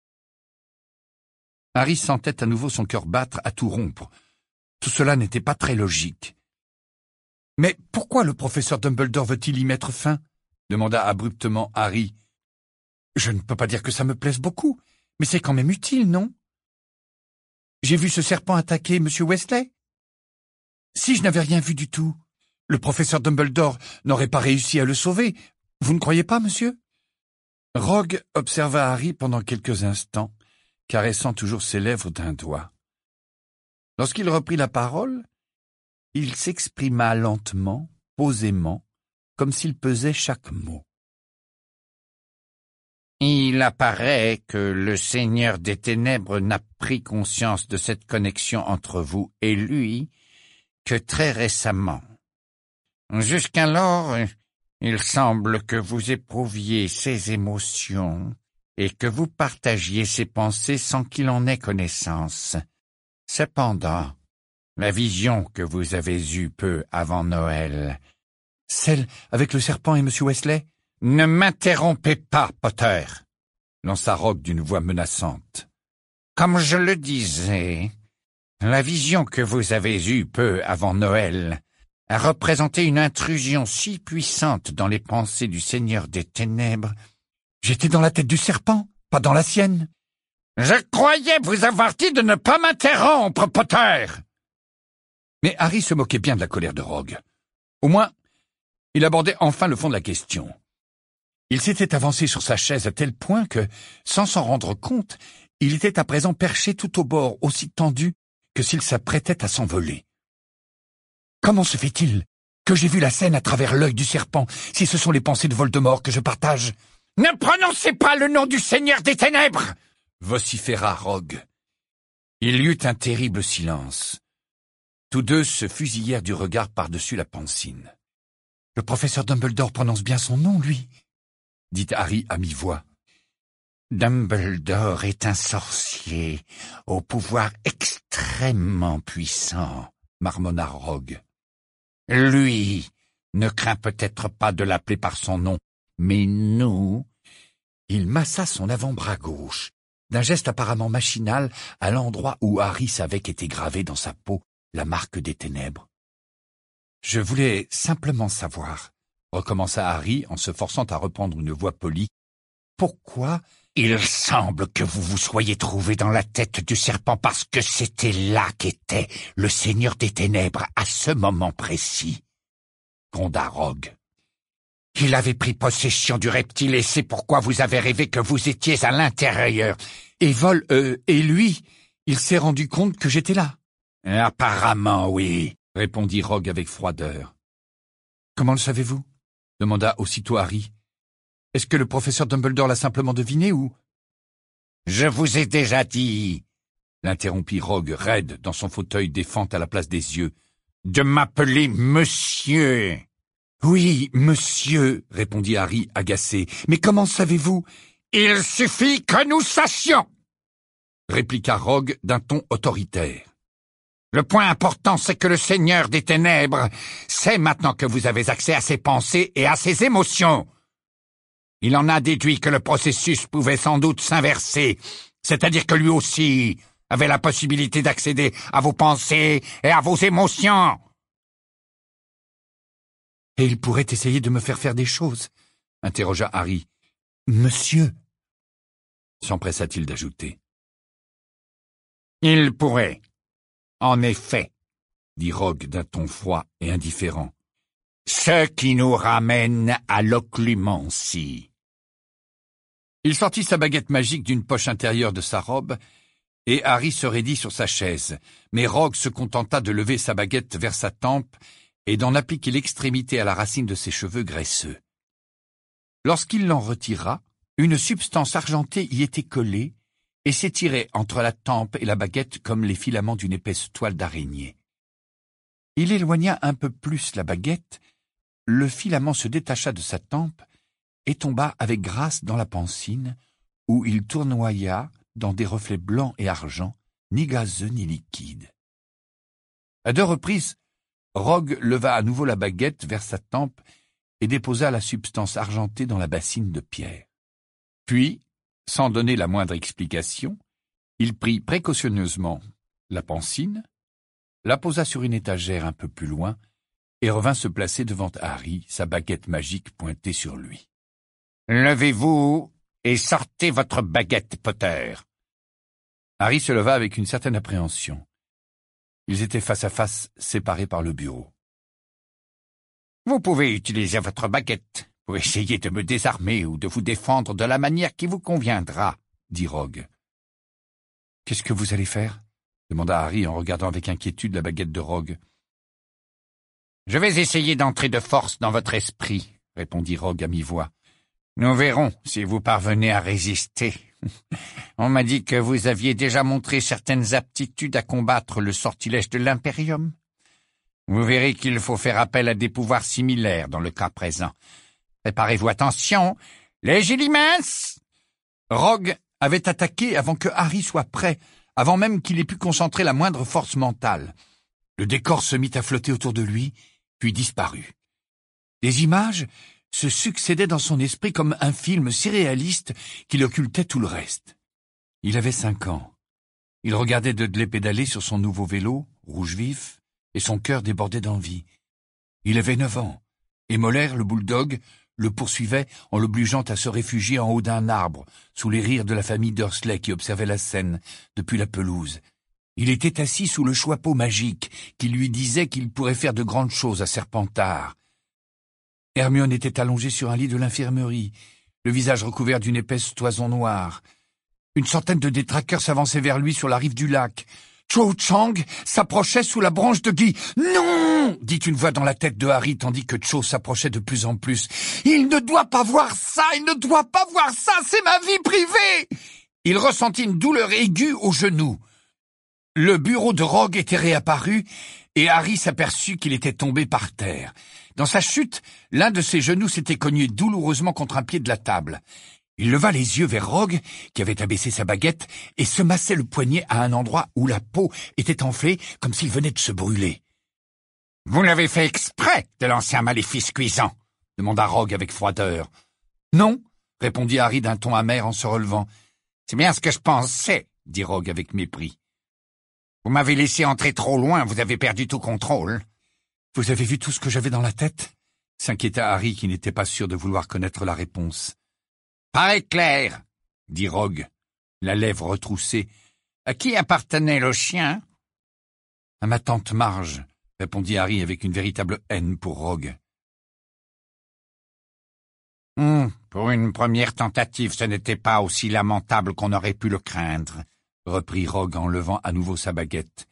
Harry sentait à nouveau son cœur battre à tout rompre. Tout cela n'était pas très logique. « Mais pourquoi le professeur Dumbledore veut-il y mettre fin ?» demanda abruptement Harry. « Je ne peux pas dire que ça me plaise beaucoup, mais c'est quand même utile, non? J'ai vu ce serpent attaquer M. Weasley. Si je n'avais rien vu du tout, le professeur Dumbledore n'aurait pas réussi à le sauver. Vous ne croyez pas, monsieur ?» Rogue observa Harry pendant quelques instants, caressant toujours ses lèvres d'un doigt. Lorsqu'il reprit la parole, il s'exprima lentement, posément, comme s'il pesait chaque mot. Il apparaît que le Seigneur des Ténèbres n'a pris conscience de cette connexion entre vous et lui que très récemment. Jusqu'alors, il semble que vous éprouviez ses émotions et que vous partagiez ses pensées sans qu'il en ait connaissance. Cependant, la vision que vous avez eue peu avant Noël, celle avec le serpent et M. Wesley? Ne m'interrompez pas, Potter, lança Rogue d'une voix menaçante. Comme je le disais, la vision que vous avez eue peu avant Noël a représenté une intrusion si puissante dans les pensées du Seigneur des Ténèbres. J'étais dans la tête du serpent, pas dans la sienne. Je croyais vous avoir dit de ne pas m'interrompre, Potter. Mais Harry se moquait bien de la colère de Rogue. Au moins, il abordait enfin le fond de la question. Il s'était avancé sur sa chaise à tel point que, sans s'en rendre compte, il était à présent perché tout au bord, aussi tendu que s'il s'apprêtait à s'envoler. Comment se fait-il que j'ai vu la scène à travers l'œil du serpent, si ce sont les pensées de Voldemort que je partage? Ne prononcez pas le nom du Seigneur des Ténèbres! Vociféra Rogue. Il y eut un terrible silence. Tous deux se fusillèrent du regard par-dessus la pansine. « Le professeur Dumbledore prononce bien son nom, lui ?» dit Harry à mi-voix. « Dumbledore est un sorcier au pouvoir extrêmement puissant, » marmonna Rogue. « Lui ne craint peut-être pas de l'appeler par son nom, mais nous... » Il massa son avant-bras gauche, d'un geste apparemment machinal, à l'endroit où Harry savait qu'était gravée dans sa peau la marque des ténèbres. « Je voulais simplement savoir, » recommença Harry en se forçant à reprendre une voix polie, « pourquoi... » Il semble que vous vous soyez trouvé dans la tête du serpent parce que c'était là qu'était le Seigneur des Ténèbres à ce moment précis, gronda Rogue. Il avait pris possession du reptile et c'est pourquoi vous avez rêvé que vous étiez à l'intérieur. Et et lui, il s'est rendu compte que j'étais là. Apparemment, oui, répondit Rogue avec froideur. Comment le savez-vous? Demanda aussitôt Harry. Est-ce que le professeur Dumbledore l'a simplement deviné ou... Je vous ai déjà dit, l'interrompit Rogue raide dans son fauteuil défend à la place des yeux, de m'appeler monsieur. Oui, monsieur, répondit Harry agacé. Mais comment savez-vous? Il suffit que nous sachions, répliqua Rogue d'un ton autoritaire. Le point important, c'est que le Seigneur des Ténèbres sait maintenant que vous avez accès à ses pensées et à ses émotions. Il en a déduit que le processus pouvait sans doute s'inverser, c'est-à-dire que lui aussi avait la possibilité d'accéder à vos pensées et à vos émotions. Et il pourrait essayer de me faire faire des choses, interrogea Harry. Monsieur, s'empressa-t-il d'ajouter. Il pourrait, en effet, dit Rogue d'un ton froid et indifférent. Ce qui nous ramène à l'occlumencie. Il sortit sa baguette magique d'une poche intérieure de sa robe, et Harry se raidit sur sa chaise, mais Rogue se contenta de lever sa baguette vers sa tempe et d'en appliquer l'extrémité à la racine de ses cheveux graisseux. Lorsqu'il l'en retira, une substance argentée y était collée et s'étirait entre la tempe et la baguette comme les filaments d'une épaisse toile d'araignée. Il éloigna un peu plus la baguette, le filament se détacha de sa tempe et tomba avec grâce dans la pansine, où il tournoya dans des reflets blancs et argent, ni gazeux ni liquides. À 2 reprises, Rogue leva à nouveau la baguette vers sa tempe et déposa la substance argentée dans la bassine de pierre. Puis, sans donner la moindre explication, il prit précautionneusement la pansine, la posa sur une étagère un peu plus loin et revint se placer devant Harry, sa baguette magique pointée sur lui. « Levez-vous et sortez votre baguette, Potter. » Harry se leva avec une certaine appréhension. Ils étaient face à face, séparés par le bureau. « Vous pouvez utiliser votre baguette pour essayer de me désarmer ou de vous défendre de la manière qui vous conviendra, » dit Rogue. « Qu'est-ce que vous allez faire ?» demanda Harry en regardant avec inquiétude la baguette de Rogue. « Je vais essayer d'entrer de force dans votre esprit, » répondit Rogue à mi-voix. « Nous verrons si vous parvenez à résister. On m'a dit que vous aviez déjà montré certaines aptitudes à combattre le sortilège de l'Imperium. Vous verrez qu'il faut faire appel à des pouvoirs similaires dans le cas présent. Préparez-vous, attention, Légilimens! Rogue avait attaqué avant que Harry soit prêt, avant même qu'il ait pu concentrer la moindre force mentale. Le décor se mit à flotter autour de lui, puis disparut. Des images se succédaient dans son esprit comme un film si réaliste qu'il occultait tout le reste. Il avait 5 ans. Il regardait Dudley pédaler sur son nouveau vélo, rouge vif, et son cœur débordait d'envie. Il avait 9 ans, et Molaire, le bulldog, le poursuivait en l'obligeant à se réfugier en haut d'un arbre, sous les rires de la famille Dursley qui observait la scène depuis la pelouse. Il était assis sous le choixpeau magique qui lui disait qu'il pourrait faire de grandes choses à Serpentard. Hermione était allongée sur un lit de l'infirmerie, le visage recouvert d'une épaisse toison noire. Une centaine de détraqueurs s'avançaient vers lui sur la rive du lac. Cho Chang s'approchait sous la branche de gui. « Non !» dit une voix dans la tête de Harry tandis que Cho s'approchait de plus en plus. « Il ne doit pas voir ça, il ne doit pas voir ça, c'est ma vie privée !» Il ressentit une douleur aiguë au genou. Le bureau de Rogue était réapparu et Harry s'aperçut qu'il était tombé par terre. Dans sa chute, l'un de ses genoux s'était cogné douloureusement contre un pied de la table. Il leva les yeux vers Rogue, qui avait abaissé sa baguette, et se massait le poignet à un endroit où la peau était enflée comme s'il venait de se brûler. « Vous l'avez fait exprès de lancer un maléfice cuisant ?» demanda Rogue avec froideur. « Non » répondit Harry d'un ton amer en se relevant. « C'est bien ce que je pensais » dit Rogue avec mépris. « Vous m'avez laissé entrer trop loin, vous avez perdu tout contrôle. » « Vous avez vu tout ce que j'avais dans la tête ?» s'inquiéta Harry qui n'était pas sûr de vouloir connaître la réponse. « Pas éclair !» dit Rogue, la lèvre retroussée. « À qui appartenait le chien ?»« À ma tante Marge », répondit Harry avec une véritable haine pour Rogue. Pour une première tentative, ce n'était pas aussi lamentable qu'on aurait pu le craindre, reprit Rogue en levant à nouveau sa baguette.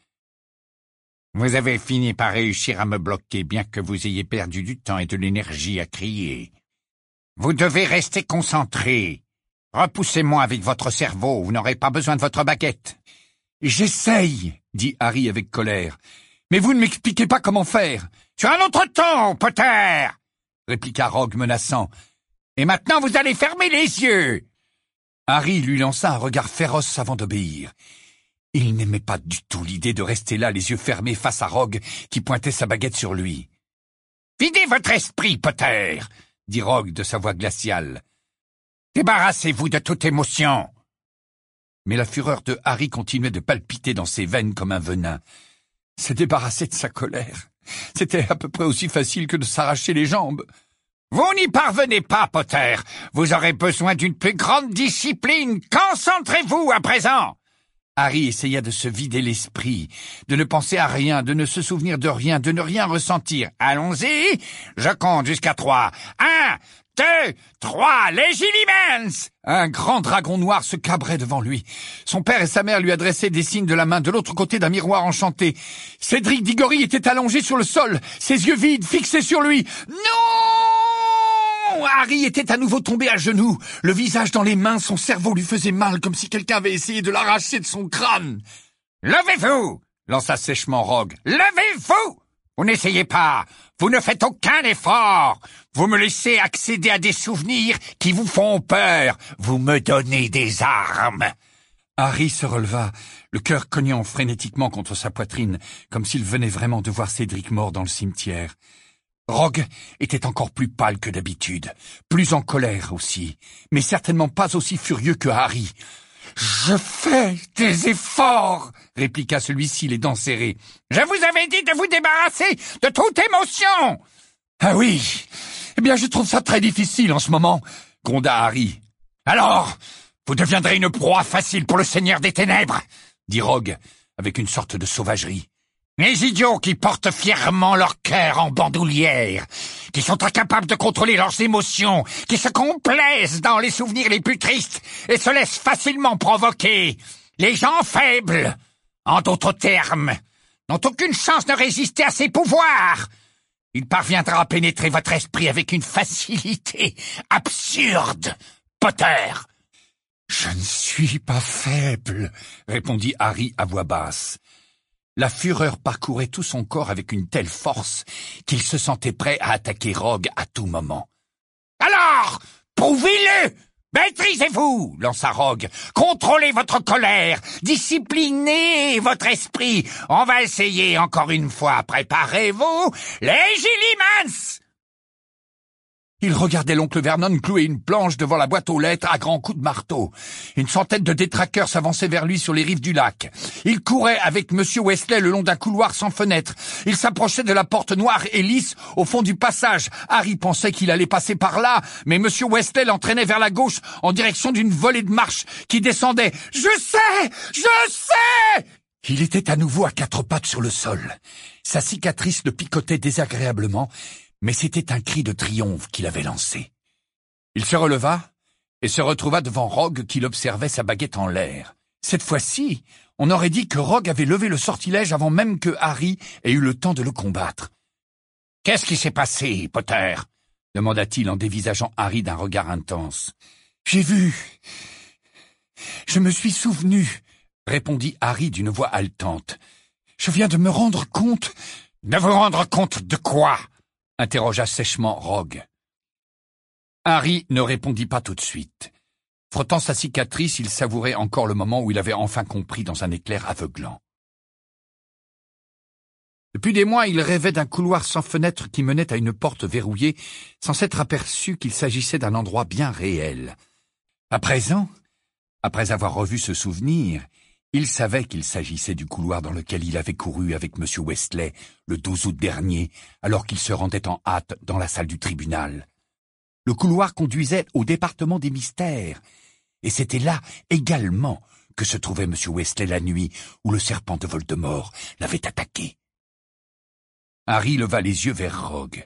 Vous avez fini par réussir à me bloquer, bien que vous ayez perdu du temps et de l'énergie à crier. Vous devez rester concentré. Repoussez-moi avec votre cerveau, vous n'aurez pas besoin de votre baguette. J'essaye, dit Harry avec colère. Mais vous ne m'expliquez pas comment faire. Sur un autre ton, Potter, répliqua Rogue menaçant. Et maintenant vous allez fermer les yeux. Harry lui lança un regard féroce avant d'obéir. Il n'aimait pas du tout l'idée de rester là, les yeux fermés face à Rogue, qui pointait sa baguette sur lui. « Videz votre esprit, Potter !» dit Rogue de sa voix glaciale. « Débarrassez-vous de toute émotion !» Mais la fureur de Harry continuait de palpiter dans ses veines comme un venin. Se débarrasser de sa colère, c'était à peu près aussi facile que de s'arracher les jambes. « Vous n'y parvenez pas, Potter. Vous aurez besoin d'une plus grande discipline. Concentrez-vous à présent !» Harry essaya de se vider l'esprit, de ne penser à rien, de ne se souvenir de rien, de ne rien ressentir. « Allons-y, je compte jusqu'à 3. 1, 2, 3, Légilimens !» Un grand dragon noir se cabrait devant lui. Son père et sa mère lui adressaient des signes de la main de l'autre côté d'un miroir enchanté. Cédric Diggory était allongé sur le sol, ses yeux vides fixés sur lui. « Non !» Harry était à nouveau tombé à genoux, le visage dans les mains, son cerveau lui faisait mal comme si quelqu'un avait essayé de l'arracher de son crâne. « Levez-vous !» lança sèchement Rogue. « Levez-vous ! Vous n'essayez pas, vous ne faites aucun effort. Vous me laissez accéder à des souvenirs qui vous font peur. Vous me donnez des armes. » Harry se releva, le cœur cognant frénétiquement contre sa poitrine, comme s'il venait vraiment de voir Cédric mort dans le cimetière. Rogue était encore plus pâle que d'habitude, plus en colère aussi, mais certainement pas aussi furieux que Harry. « Je fais des efforts !» répliqua celui-ci, les dents serrées. « Je vous avais dit de vous débarrasser de toute émotion !»« Ah oui, eh bien je trouve ça très difficile en ce moment, » gronda Harry. « Alors, vous deviendrez une proie facile pour le Seigneur des Ténèbres !» dit Rogue, avec une sorte de sauvagerie. Les idiots qui portent fièrement leur cœur en bandoulière, qui sont incapables de contrôler leurs émotions, qui se complaisent dans les souvenirs les plus tristes et se laissent facilement provoquer. Les gens faibles, en d'autres termes, n'ont aucune chance de résister à ces pouvoirs. Il parviendra à pénétrer votre esprit avec une facilité absurde, Potter. Je ne suis pas faible, répondit Harry à voix basse. La fureur parcourait tout son corps avec une telle force qu'il se sentait prêt à attaquer Rogue à tout moment. « Alors, prouvez-le! Maîtrisez-vous !» lança Rogue. « Contrôlez votre colère, disciplinez votre esprit. On va essayer encore une fois. Préparez-vous, les Gillimans !» Il regardait l'oncle Vernon clouer une planche devant la boîte aux lettres à grands coups de marteau. Une centaine de détraqueurs s'avançaient vers lui sur les rives du lac. Il courait avec Monsieur Weasley le long d'un couloir sans fenêtre. Il s'approchait de la porte noire et lisse au fond du passage. Harry pensait qu'il allait passer par là, mais Monsieur Weasley l'entraînait vers la gauche en direction d'une volée de marche qui descendait. « Je sais! Je sais !» Il était à nouveau à quatre pattes sur le sol. Sa cicatrice le picotait désagréablement, mais c'était un cri de triomphe qu'il avait lancé. Il se releva et se retrouva devant Rogue qui l'observait, sa baguette en l'air. Cette fois-ci, on aurait dit que Rogue avait levé le sortilège avant même que Harry ait eu le temps de le combattre. « Qu'est-ce qui s'est passé, Potter ?» demanda-t-il en dévisageant Harry d'un regard intense. « J'ai vu. Je me suis souvenu, » répondit Harry d'une voix haletante. « Je viens de me rendre compte... » « De vous rendre compte de quoi ?» interrogea sèchement Rogue. Harry ne répondit pas tout de suite. Frottant sa cicatrice, il savourait encore le moment où il avait enfin compris dans un éclair aveuglant. Depuis des mois, il rêvait d'un couloir sans fenêtre qui menait à une porte verrouillée, sans s'être aperçu qu'il s'agissait d'un endroit bien réel. À présent, après avoir revu ce souvenir, il savait qu'il s'agissait du couloir dans lequel il avait couru avec M. Weasley le 12 août dernier, alors qu'il se rendait en hâte dans la salle du tribunal. Le couloir conduisait au département des mystères, et c'était là également que se trouvait M. Weasley la nuit où le serpent de Voldemort l'avait attaqué. Harry leva les yeux vers Rogue.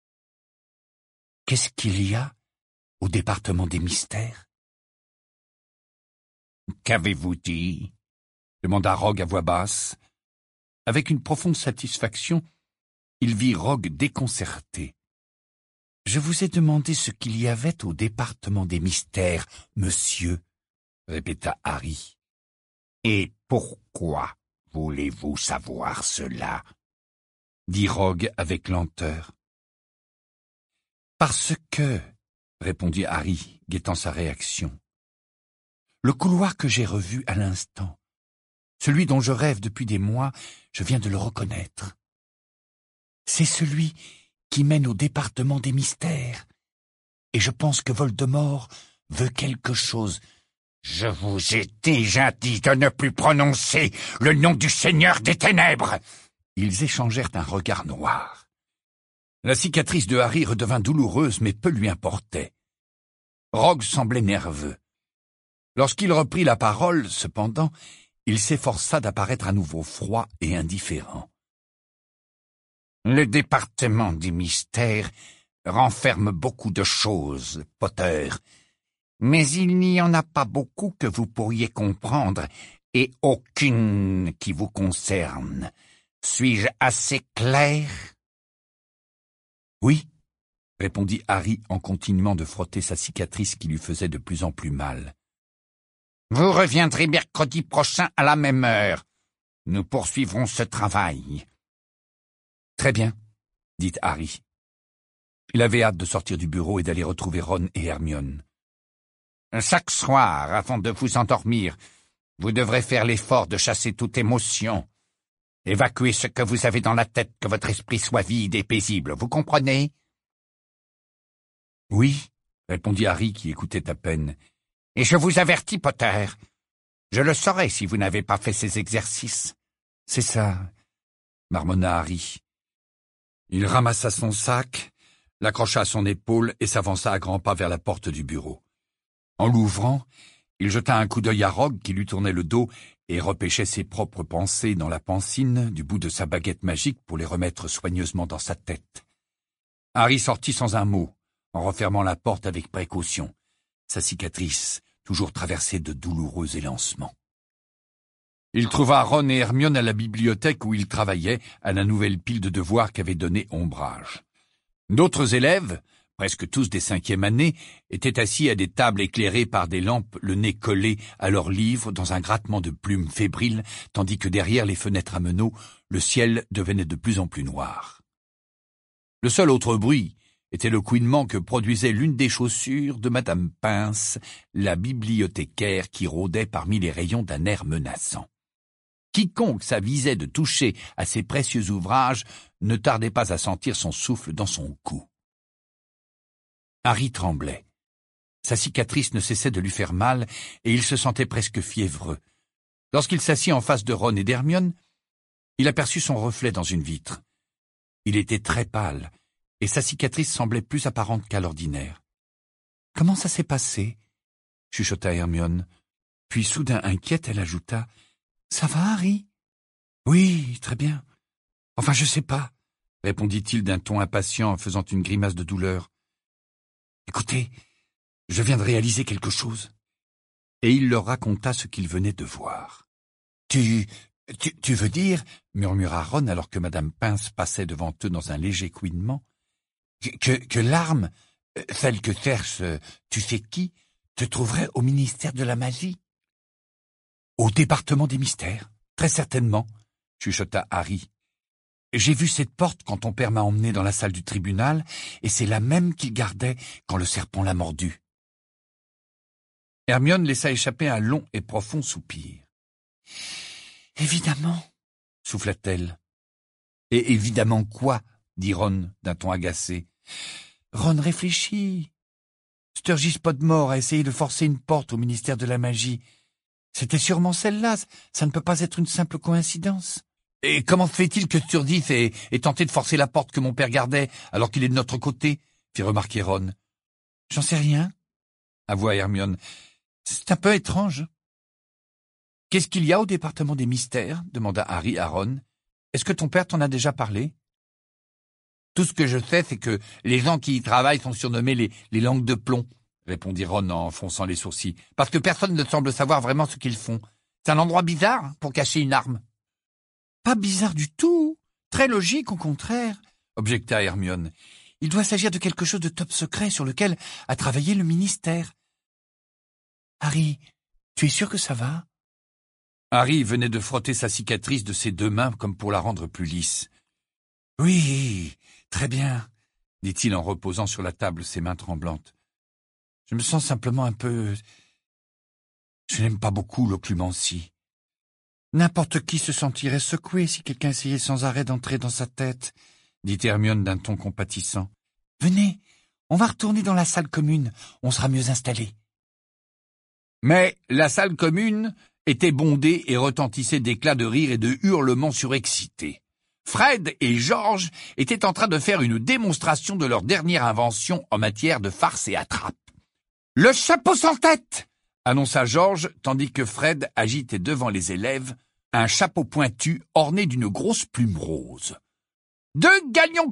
« Qu'est-ce qu'il y a au département des mystères ?»« Qu'avez-vous dit ?» demanda Rogue à voix basse. Avec une profonde satisfaction, il vit Rogue déconcerté. « Je vous ai demandé ce qu'il y avait au département des mystères, monsieur, » répéta Harry. « Et pourquoi voulez-vous savoir cela ?» dit Rogue avec lenteur. « Parce que, » répondit Harry, guettant sa réaction, « le couloir que j'ai revu à l'instant, celui dont je rêve depuis des mois, je viens de le reconnaître. C'est celui qui mène au département des mystères, et je pense que Voldemort veut quelque chose. »« Je vous ai déjà dit de ne plus prononcer le nom du Seigneur des Ténèbres !» Ils échangèrent un regard noir. La cicatrice de Harry redevint douloureuse, mais peu lui importait. Rogue semblait nerveux. Lorsqu'il reprit la parole, cependant, il s'efforça d'apparaître à nouveau froid et indifférent. « Le département des mystères renferme beaucoup de choses, Potter, mais il n'y en a pas beaucoup que vous pourriez comprendre et aucune qui vous concerne. Suis-je assez clair ?» « Oui, » répondit Harry en continuant de frotter sa cicatrice qui lui faisait de plus en plus mal. « Vous reviendrez mercredi prochain à la même heure. Nous poursuivrons ce travail. » « Très bien, » dit Harry. Il avait hâte de sortir du bureau et d'aller retrouver Ron et Hermione. « Chaque soir, avant de vous endormir, vous devrez faire l'effort de chasser toute émotion. Évacuez ce que vous avez dans la tête, que votre esprit soit vide et paisible, vous comprenez ? » « Oui, » répondit Harry qui écoutait à peine. « Et je vous avertis, Potter, je le saurai si vous n'avez pas fait ces exercices. » « C'est ça, » marmonna Harry. Il ramassa son sac, l'accrocha à son épaule et s'avança à grands pas vers la porte du bureau. En l'ouvrant, il jeta un coup d'œil à Rogue qui lui tournait le dos et repêchait ses propres pensées dans la pancine du bout de sa baguette magique pour les remettre soigneusement dans sa tête. Harry sortit sans un mot, en refermant la porte avec précaution, sa cicatrice toujours traversée de douloureux élancements. Il trouva Ron et Hermione à la bibliothèque où ils travaillaient à la nouvelle pile de devoirs qu'avait donnée Ombrage. D'autres élèves, presque tous des 5e années, étaient assis à des tables éclairées par des lampes, le nez collé à leurs livres dans un grattement de plumes fébriles, tandis que derrière les fenêtres à meneaux, le ciel devenait de plus en plus noir. Le seul autre bruit était le couinement que produisait l'une des chaussures de Madame Pince, la bibliothécaire qui rôdait parmi les rayons d'un air menaçant. Quiconque s'avisait de toucher à ces précieux ouvrages ne tardait pas à sentir son souffle dans son cou. Harry tremblait. Sa cicatrice ne cessait de lui faire mal et il se sentait presque fiévreux. Lorsqu'il s'assit en face de Ron et d'Hermione, il aperçut son reflet dans une vitre. Il était très pâle et sa cicatrice semblait plus apparente qu'à l'ordinaire. « Comment ça s'est passé ?» chuchota Hermione. Puis soudain inquiète, elle ajouta « Ça va, Harry ?»« Oui, très bien. Enfin, je sais pas, » répondit-il d'un ton impatient en faisant une grimace de douleur. « Écoutez, je viens de réaliser quelque chose. » Et il leur raconta ce qu'il venait de voir. « Tu veux dire, » murmura Ron alors que Madame Pince passait devant eux dans un léger couinement, que l'arme, celle que cherche tu sais qui, te trouverait au ministère de la magie. « Au département des mystères, très certainement, » chuchota Harry. « J'ai vu cette porte quand ton père m'a emmené dans la salle du tribunal, et c'est la même qu'il gardait quand le serpent l'a mordu. » Hermione laissa échapper un long et profond soupir. « Évidemment, » souffla-t-elle. « Et évidemment quoi ?» dit Ron d'un ton agacé. Ron réfléchit. Sturgis Podmore a essayé de forcer une porte au ministère de la magie. C'était sûrement celle-là, ça ne peut pas être une simple coïncidence. Et comment fait-il que Sturgis ait tenté de forcer la porte que mon père gardait alors qu'il est de notre côté ? Fit remarquer Ron. J'en sais rien, avoua Hermione. C'est un peu étrange. Qu'est-ce qu'il y a au département des mystères ? Demanda Harry à Ron. Est-ce que ton père t'en a déjà parlé ? Tout ce que je sais, c'est que les gens qui y travaillent sont surnommés les langues de plomb, répondit Ron en fronçant les sourcils, parce que personne ne semble savoir vraiment ce qu'ils font. C'est un endroit bizarre pour cacher une arme. Pas bizarre du tout, très logique au contraire, objecta Hermione. Il doit s'agir de quelque chose de top secret sur lequel a travaillé le ministère. Harry, tu es sûr que ça va ? Harry venait de frotter sa cicatrice de ses deux mains comme pour la rendre plus lisse. Oui, très bien, dit-il en reposant sur la table ses mains tremblantes. Je me sens simplement un peu... Je n'aime pas beaucoup l'occlumencie. N'importe qui se sentirait secoué si quelqu'un essayait sans arrêt d'entrer dans sa tête, dit Hermione d'un ton compatissant. Venez, on va retourner dans la salle commune, on sera mieux installés. Mais la salle commune était bondée et retentissait d'éclats de rire et de hurlements surexcités. Fred et George étaient en train de faire une démonstration de leur dernière invention en matière de farce et attrape. « Le chapeau sans tête !» annonça George, tandis que Fred agitait devant les élèves un chapeau pointu orné d'une grosse plume rose. « 2 gagnons-pièces !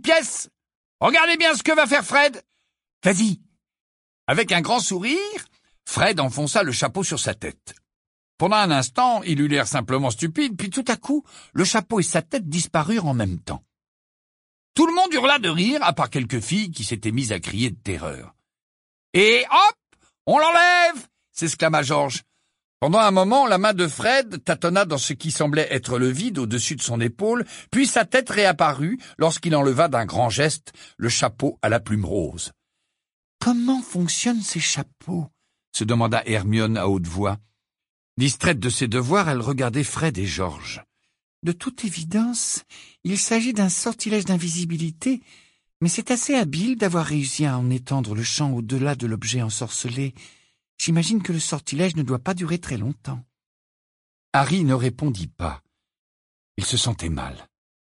Regardez bien ce que va faire Fred !»« Vas-y !» Avec un grand sourire, Fred enfonça le chapeau sur sa tête. Pendant un instant, il eut l'air simplement stupide, puis tout à coup, le chapeau et sa tête disparurent en même temps. Tout le monde hurla de rire, à part quelques filles qui s'étaient mises à crier de terreur. « Et hop, on l'enlève !» s'exclama George. Pendant un moment, la main de Fred tâtonna dans ce qui semblait être le vide au-dessus de son épaule, puis sa tête réapparut lorsqu'il enleva d'un grand geste le chapeau à la plume rose. « Comment fonctionnent ces chapeaux ?» se demanda Hermione à haute voix. Distraite de ses devoirs, elle regardait Fred et George. « De toute évidence, il s'agit d'un sortilège d'invisibilité, mais c'est assez habile d'avoir réussi à en étendre le champ au-delà de l'objet ensorcelé. J'imagine que le sortilège ne doit pas durer très longtemps. » Harry ne répondit pas. Il se sentait mal.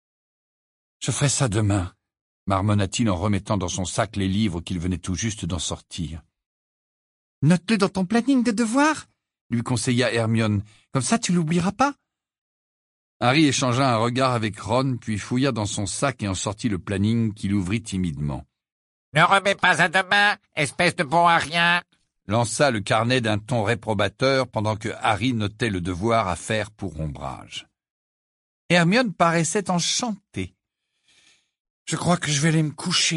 « Je ferai ça demain », marmonna-t-il en remettant dans son sac les livres qu'il venait tout juste d'en sortir. « Note-le dans ton planning de devoirs », lui conseilla Hermione. « Comme ça, tu l'oublieras pas. » Harry échangea un regard avec Ron, puis fouilla dans son sac et en sortit le planning qu'il ouvrit timidement. « Ne remets pas à demain, espèce de bon à rien !» lança le carnet d'un ton réprobateur pendant que Harry notait le devoir à faire pour Ombrage. Hermione paraissait enchantée. « Je crois que je vais aller me coucher, »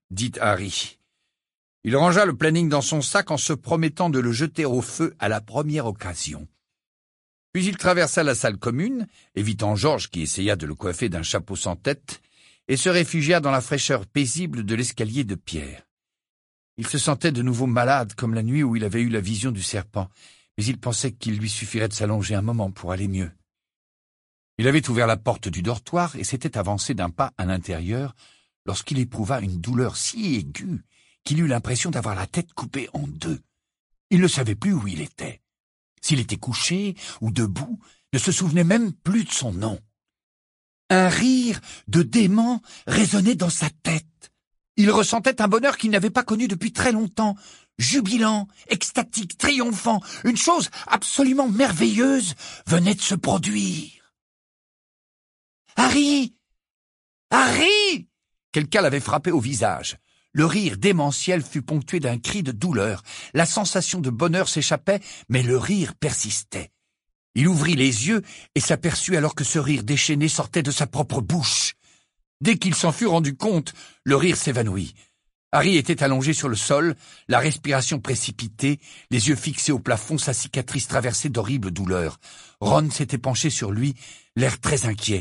dit Harry. Il rangea le planning dans son sac en se promettant de le jeter au feu à la première occasion. Puis il traversa la salle commune, évitant George qui essaya de le coiffer d'un chapeau sans tête, et se réfugia dans la fraîcheur paisible de l'escalier de pierre. Il se sentait de nouveau malade comme la nuit où il avait eu la vision du serpent, mais il pensait qu'il lui suffirait de s'allonger un moment pour aller mieux. Il avait ouvert la porte du dortoir et s'était avancé d'un pas à l'intérieur lorsqu'il éprouva une douleur si aiguë qu'il eut l'impression d'avoir la tête coupée en deux. Il ne savait plus où il était. S'il était couché ou debout, ne se souvenait même plus de son nom. Un rire de dément résonnait dans sa tête. Il ressentait un bonheur qu'il n'avait pas connu depuis très longtemps, jubilant, extatique, triomphant. Une chose absolument merveilleuse venait de se produire. « Harry! Harry !» Quelqu'un l'avait frappé au visage. Le rire démentiel fut ponctué d'un cri de douleur. La sensation de bonheur s'échappait, mais le rire persistait. Il ouvrit les yeux et s'aperçut alors que ce rire déchaîné sortait de sa propre bouche. Dès qu'il s'en fut rendu compte, le rire s'évanouit. Harry était allongé sur le sol, la respiration précipitée, les yeux fixés au plafond, sa cicatrice traversée d'horribles douleurs. Ron s'était penché sur lui, l'air très inquiet.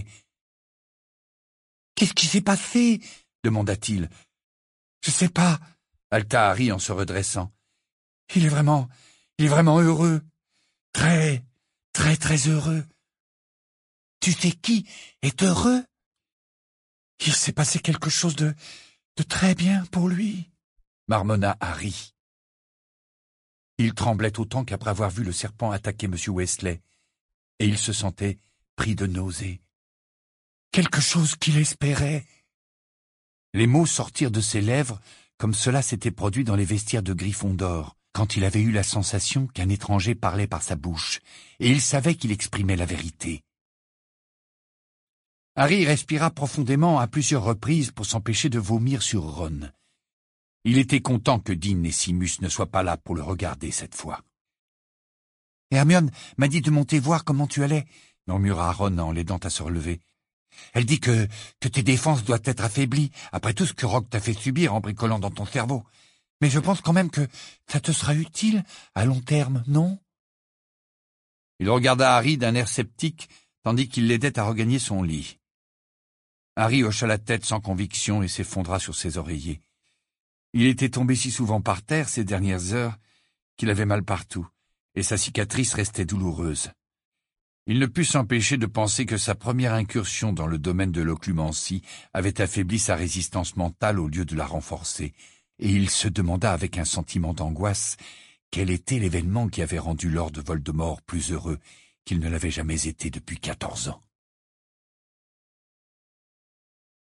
« Qu'est-ce qui s'est passé ?» demanda-t-il. « Je sais pas, » haleta Harry en se redressant. « Il est vraiment heureux. Très heureux. Tu sais qui est heureux? Il s'est passé quelque chose de très bien pour lui, » marmonna Harry. Il tremblait autant qu'après avoir vu le serpent attaquer M. Weasley, et il se sentait pris de nausées. Quelque chose qu'il espérait. Les mots sortirent de ses lèvres comme cela s'était produit dans les vestiaires de Gryffondor, quand il avait eu la sensation qu'un étranger parlait par sa bouche, et il savait qu'il exprimait la vérité. Harry respira profondément à plusieurs reprises pour s'empêcher de vomir sur Ron. Il était content que Dean et Simus ne soient pas là pour le regarder cette fois. « Hermione m'a dit de monter voir comment tu allais, » murmura Ron en l'aidant à se relever. « Elle dit que tes défenses doivent être affaiblies après tout ce que Rogue t'a fait subir en bricolant dans ton cerveau. Mais je pense quand même que ça te sera utile à long terme, non ?» Il regarda Harry d'un air sceptique tandis qu'il l'aidait à regagner son lit. Harry hocha la tête sans conviction et s'effondra sur ses oreillers. Il était tombé si souvent par terre ces dernières heures qu'il avait mal partout, et sa cicatrice restait douloureuse. Il ne put s'empêcher de penser que sa première incursion dans le domaine de l'occlumencie avait affaibli sa résistance mentale au lieu de la renforcer, et il se demanda avec un sentiment d'angoisse quel était l'événement qui avait rendu Lord Voldemort plus heureux qu'il ne l'avait jamais été depuis 14 ans.